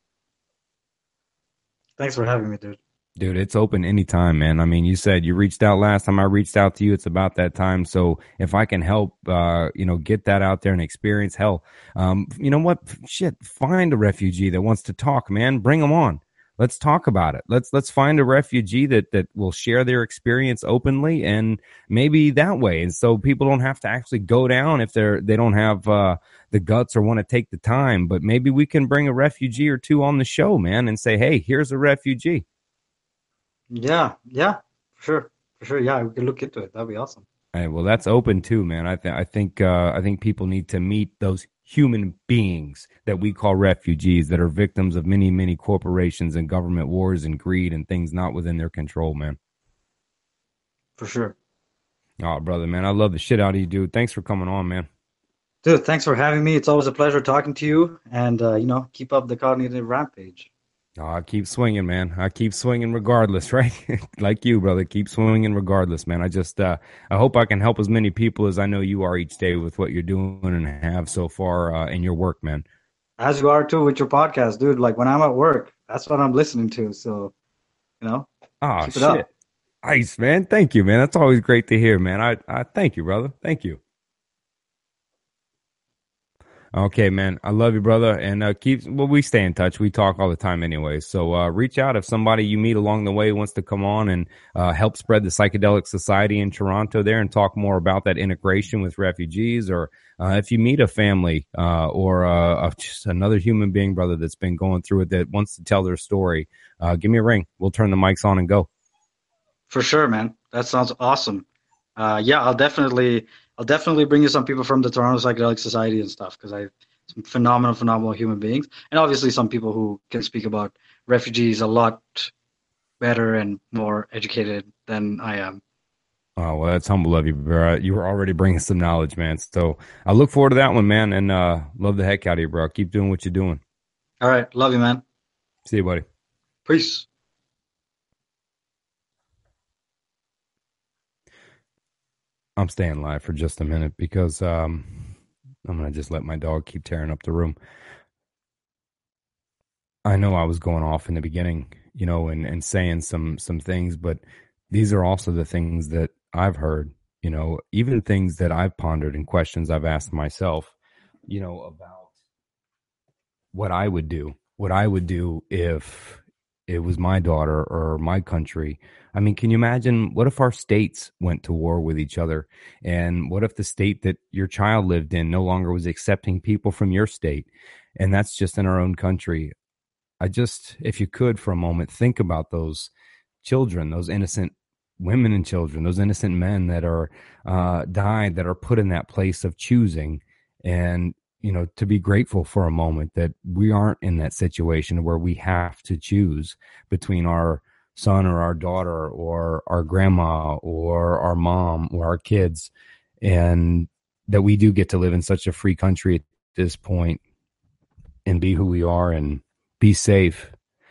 Thanks for having me, dude.
Dude, it's open anytime, man. I mean, you said you reached out last time I reached out to you. It's about that time. So if I can help, uh, you know, get that out there and experience, hell, um, you know what? Shit, find a refugee that wants to talk, man. Bring them on. Let's talk about it. Let's, let's find a refugee that, that will share their experience openly, and maybe that way. And so people don't have to actually go down if they're, they don't have, uh, the guts or want to take the time, but maybe we can bring a refugee or two on the show, man, and say, hey, here's a refugee.
Yeah, yeah, for sure, for sure. Yeah, we can look into it. That'd be awesome.
All right, well, that's open too, man. I think I think uh, I think people need to meet those human beings that we call refugees, that are victims of many, many corporations and government wars and greed and things not within their control, man.
For sure.
Oh, brother, man, I love the shit out of you, dude. Thanks for coming on, man.
Dude, thanks for having me. It's always a pleasure talking to you, and uh, you know, keep up the cognitive rampage.
Oh, I keep swinging, man. I keep swinging regardless, right? Like you, brother. Keep swinging regardless, man. I just, uh, I hope I can help as many people as I know you are each day with what you're doing and have so far uh, in your work, man.
As you are too with your podcast, dude. Like when I'm at work, that's what I'm listening to. So, you know,
oh,
keep it
shit.
up.
Nice, man. Thank you, man. That's always great to hear, man. I, I thank you, brother. Thank you. Okay, man. I love you, brother. And uh, keep, well, we stay in touch. We talk all the time anyway. So uh, reach out if somebody you meet along the way wants to come on and uh, help spread the Psychedelic Society in Toronto there and talk more about that integration with refugees. Or uh, if you meet a family uh, or uh, just another human being, brother, that's been going through it that wants to tell their story, uh, give me a ring. We'll turn the mics on and go.
For sure, man. That sounds awesome. Uh, yeah, I'll definitely, I'll definitely bring you some people from the Toronto Psychedelic Society and stuff because I some phenomenal, phenomenal human beings, and obviously some people who can speak about refugees a lot better and more educated than I am.
Oh, well, that's humble of you, bro. You were already bringing some knowledge, man. So I look forward to that one, man, and uh, love the heck out of you, bro. Keep doing what you're doing.
All right, love you, man.
See you, buddy.
Peace.
I'm staying live for just a minute because um, I'm going to just let my dog keep tearing up the room. I know I was going off in the beginning, you know, and, and saying some some things, but these are also the things that I've heard, you know, even things that I've pondered and questions I've asked myself, you know, about what I would do, what I would do if it was my daughter or my country. I mean, can you imagine what if our states went to war with each other? And what if the state that your child lived in no longer was accepting people from your state? And that's just in our own country. I just, if you could for a moment, think about those children, those innocent women and children, those innocent men that are uh, died, that are put in that place of choosing. And, you know, to be grateful for a moment that we aren't in that situation where we have to choose between our son or our daughter or our grandma or our mom or our kids, and that we do get to live in such a free country at this point and be who we are and be safe.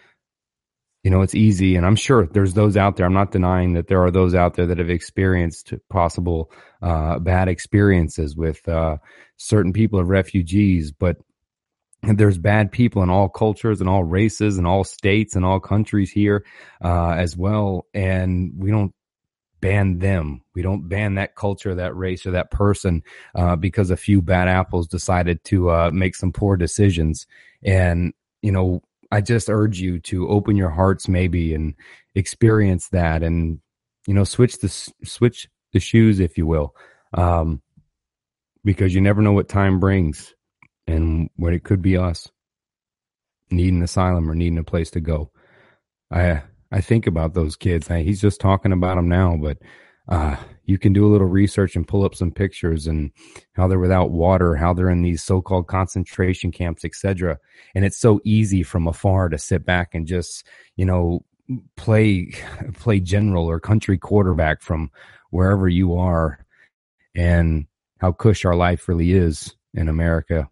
You know, it's easy, and I'm sure there's those out there. I'm not denying that there are those out there that have experienced possible uh, bad experiences with uh, certain people of refugees, but there's bad people in all cultures and all races and all states and all countries here uh, as well, and we don't ban them. We don't ban that culture, that race, or that person uh, because a few bad apples decided to uh, make some poor decisions. And, you know, I just urge you to open your hearts maybe and experience that, and, you know, switch the switch the shoes, if you will, um, because you never know what time brings and when it could be us needing asylum or needing a place to go. I I think about those kids. I, he's just talking about them now, but uh, you can do a little research and pull up some pictures and how they're without water, how they're in these so-called concentration camps, et cetera. And it's so easy from afar to sit back and just, you know, play play general or country quarterback from wherever you are, and how cush our life really is in America.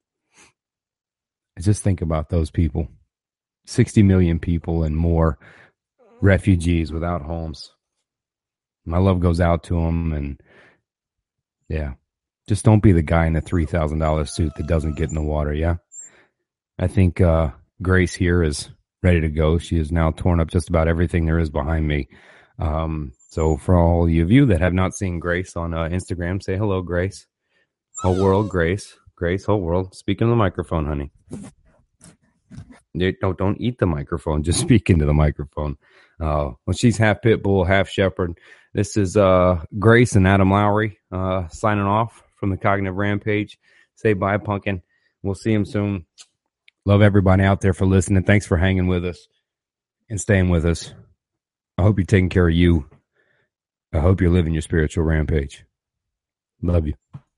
I just think about those people, sixty million people and more refugees without homes. My love goes out to them, and yeah, just don't be the guy in the three thousand dollars suit that doesn't get in the water. Yeah. I think uh, Grace here is ready to go. She has now torn up just about everything there is behind me. Um, so for all of you that have not seen Grace on uh, Instagram, say hello, Grace. Whole world, Grace. Grace, whole world. Speak into the microphone, honey. Don't, don't eat the microphone. Just speak into the microphone. Uh, well, she's half pit bull, half shepherd. This is uh, Grace and Adam Lowry uh, signing off from the Cognitive Rampage. Say bye, Punkin. We'll see him soon. Love everybody out there for listening. Thanks for hanging with us and staying with us. I hope you're taking care of you. I hope you're living your spiritual rampage. Love you.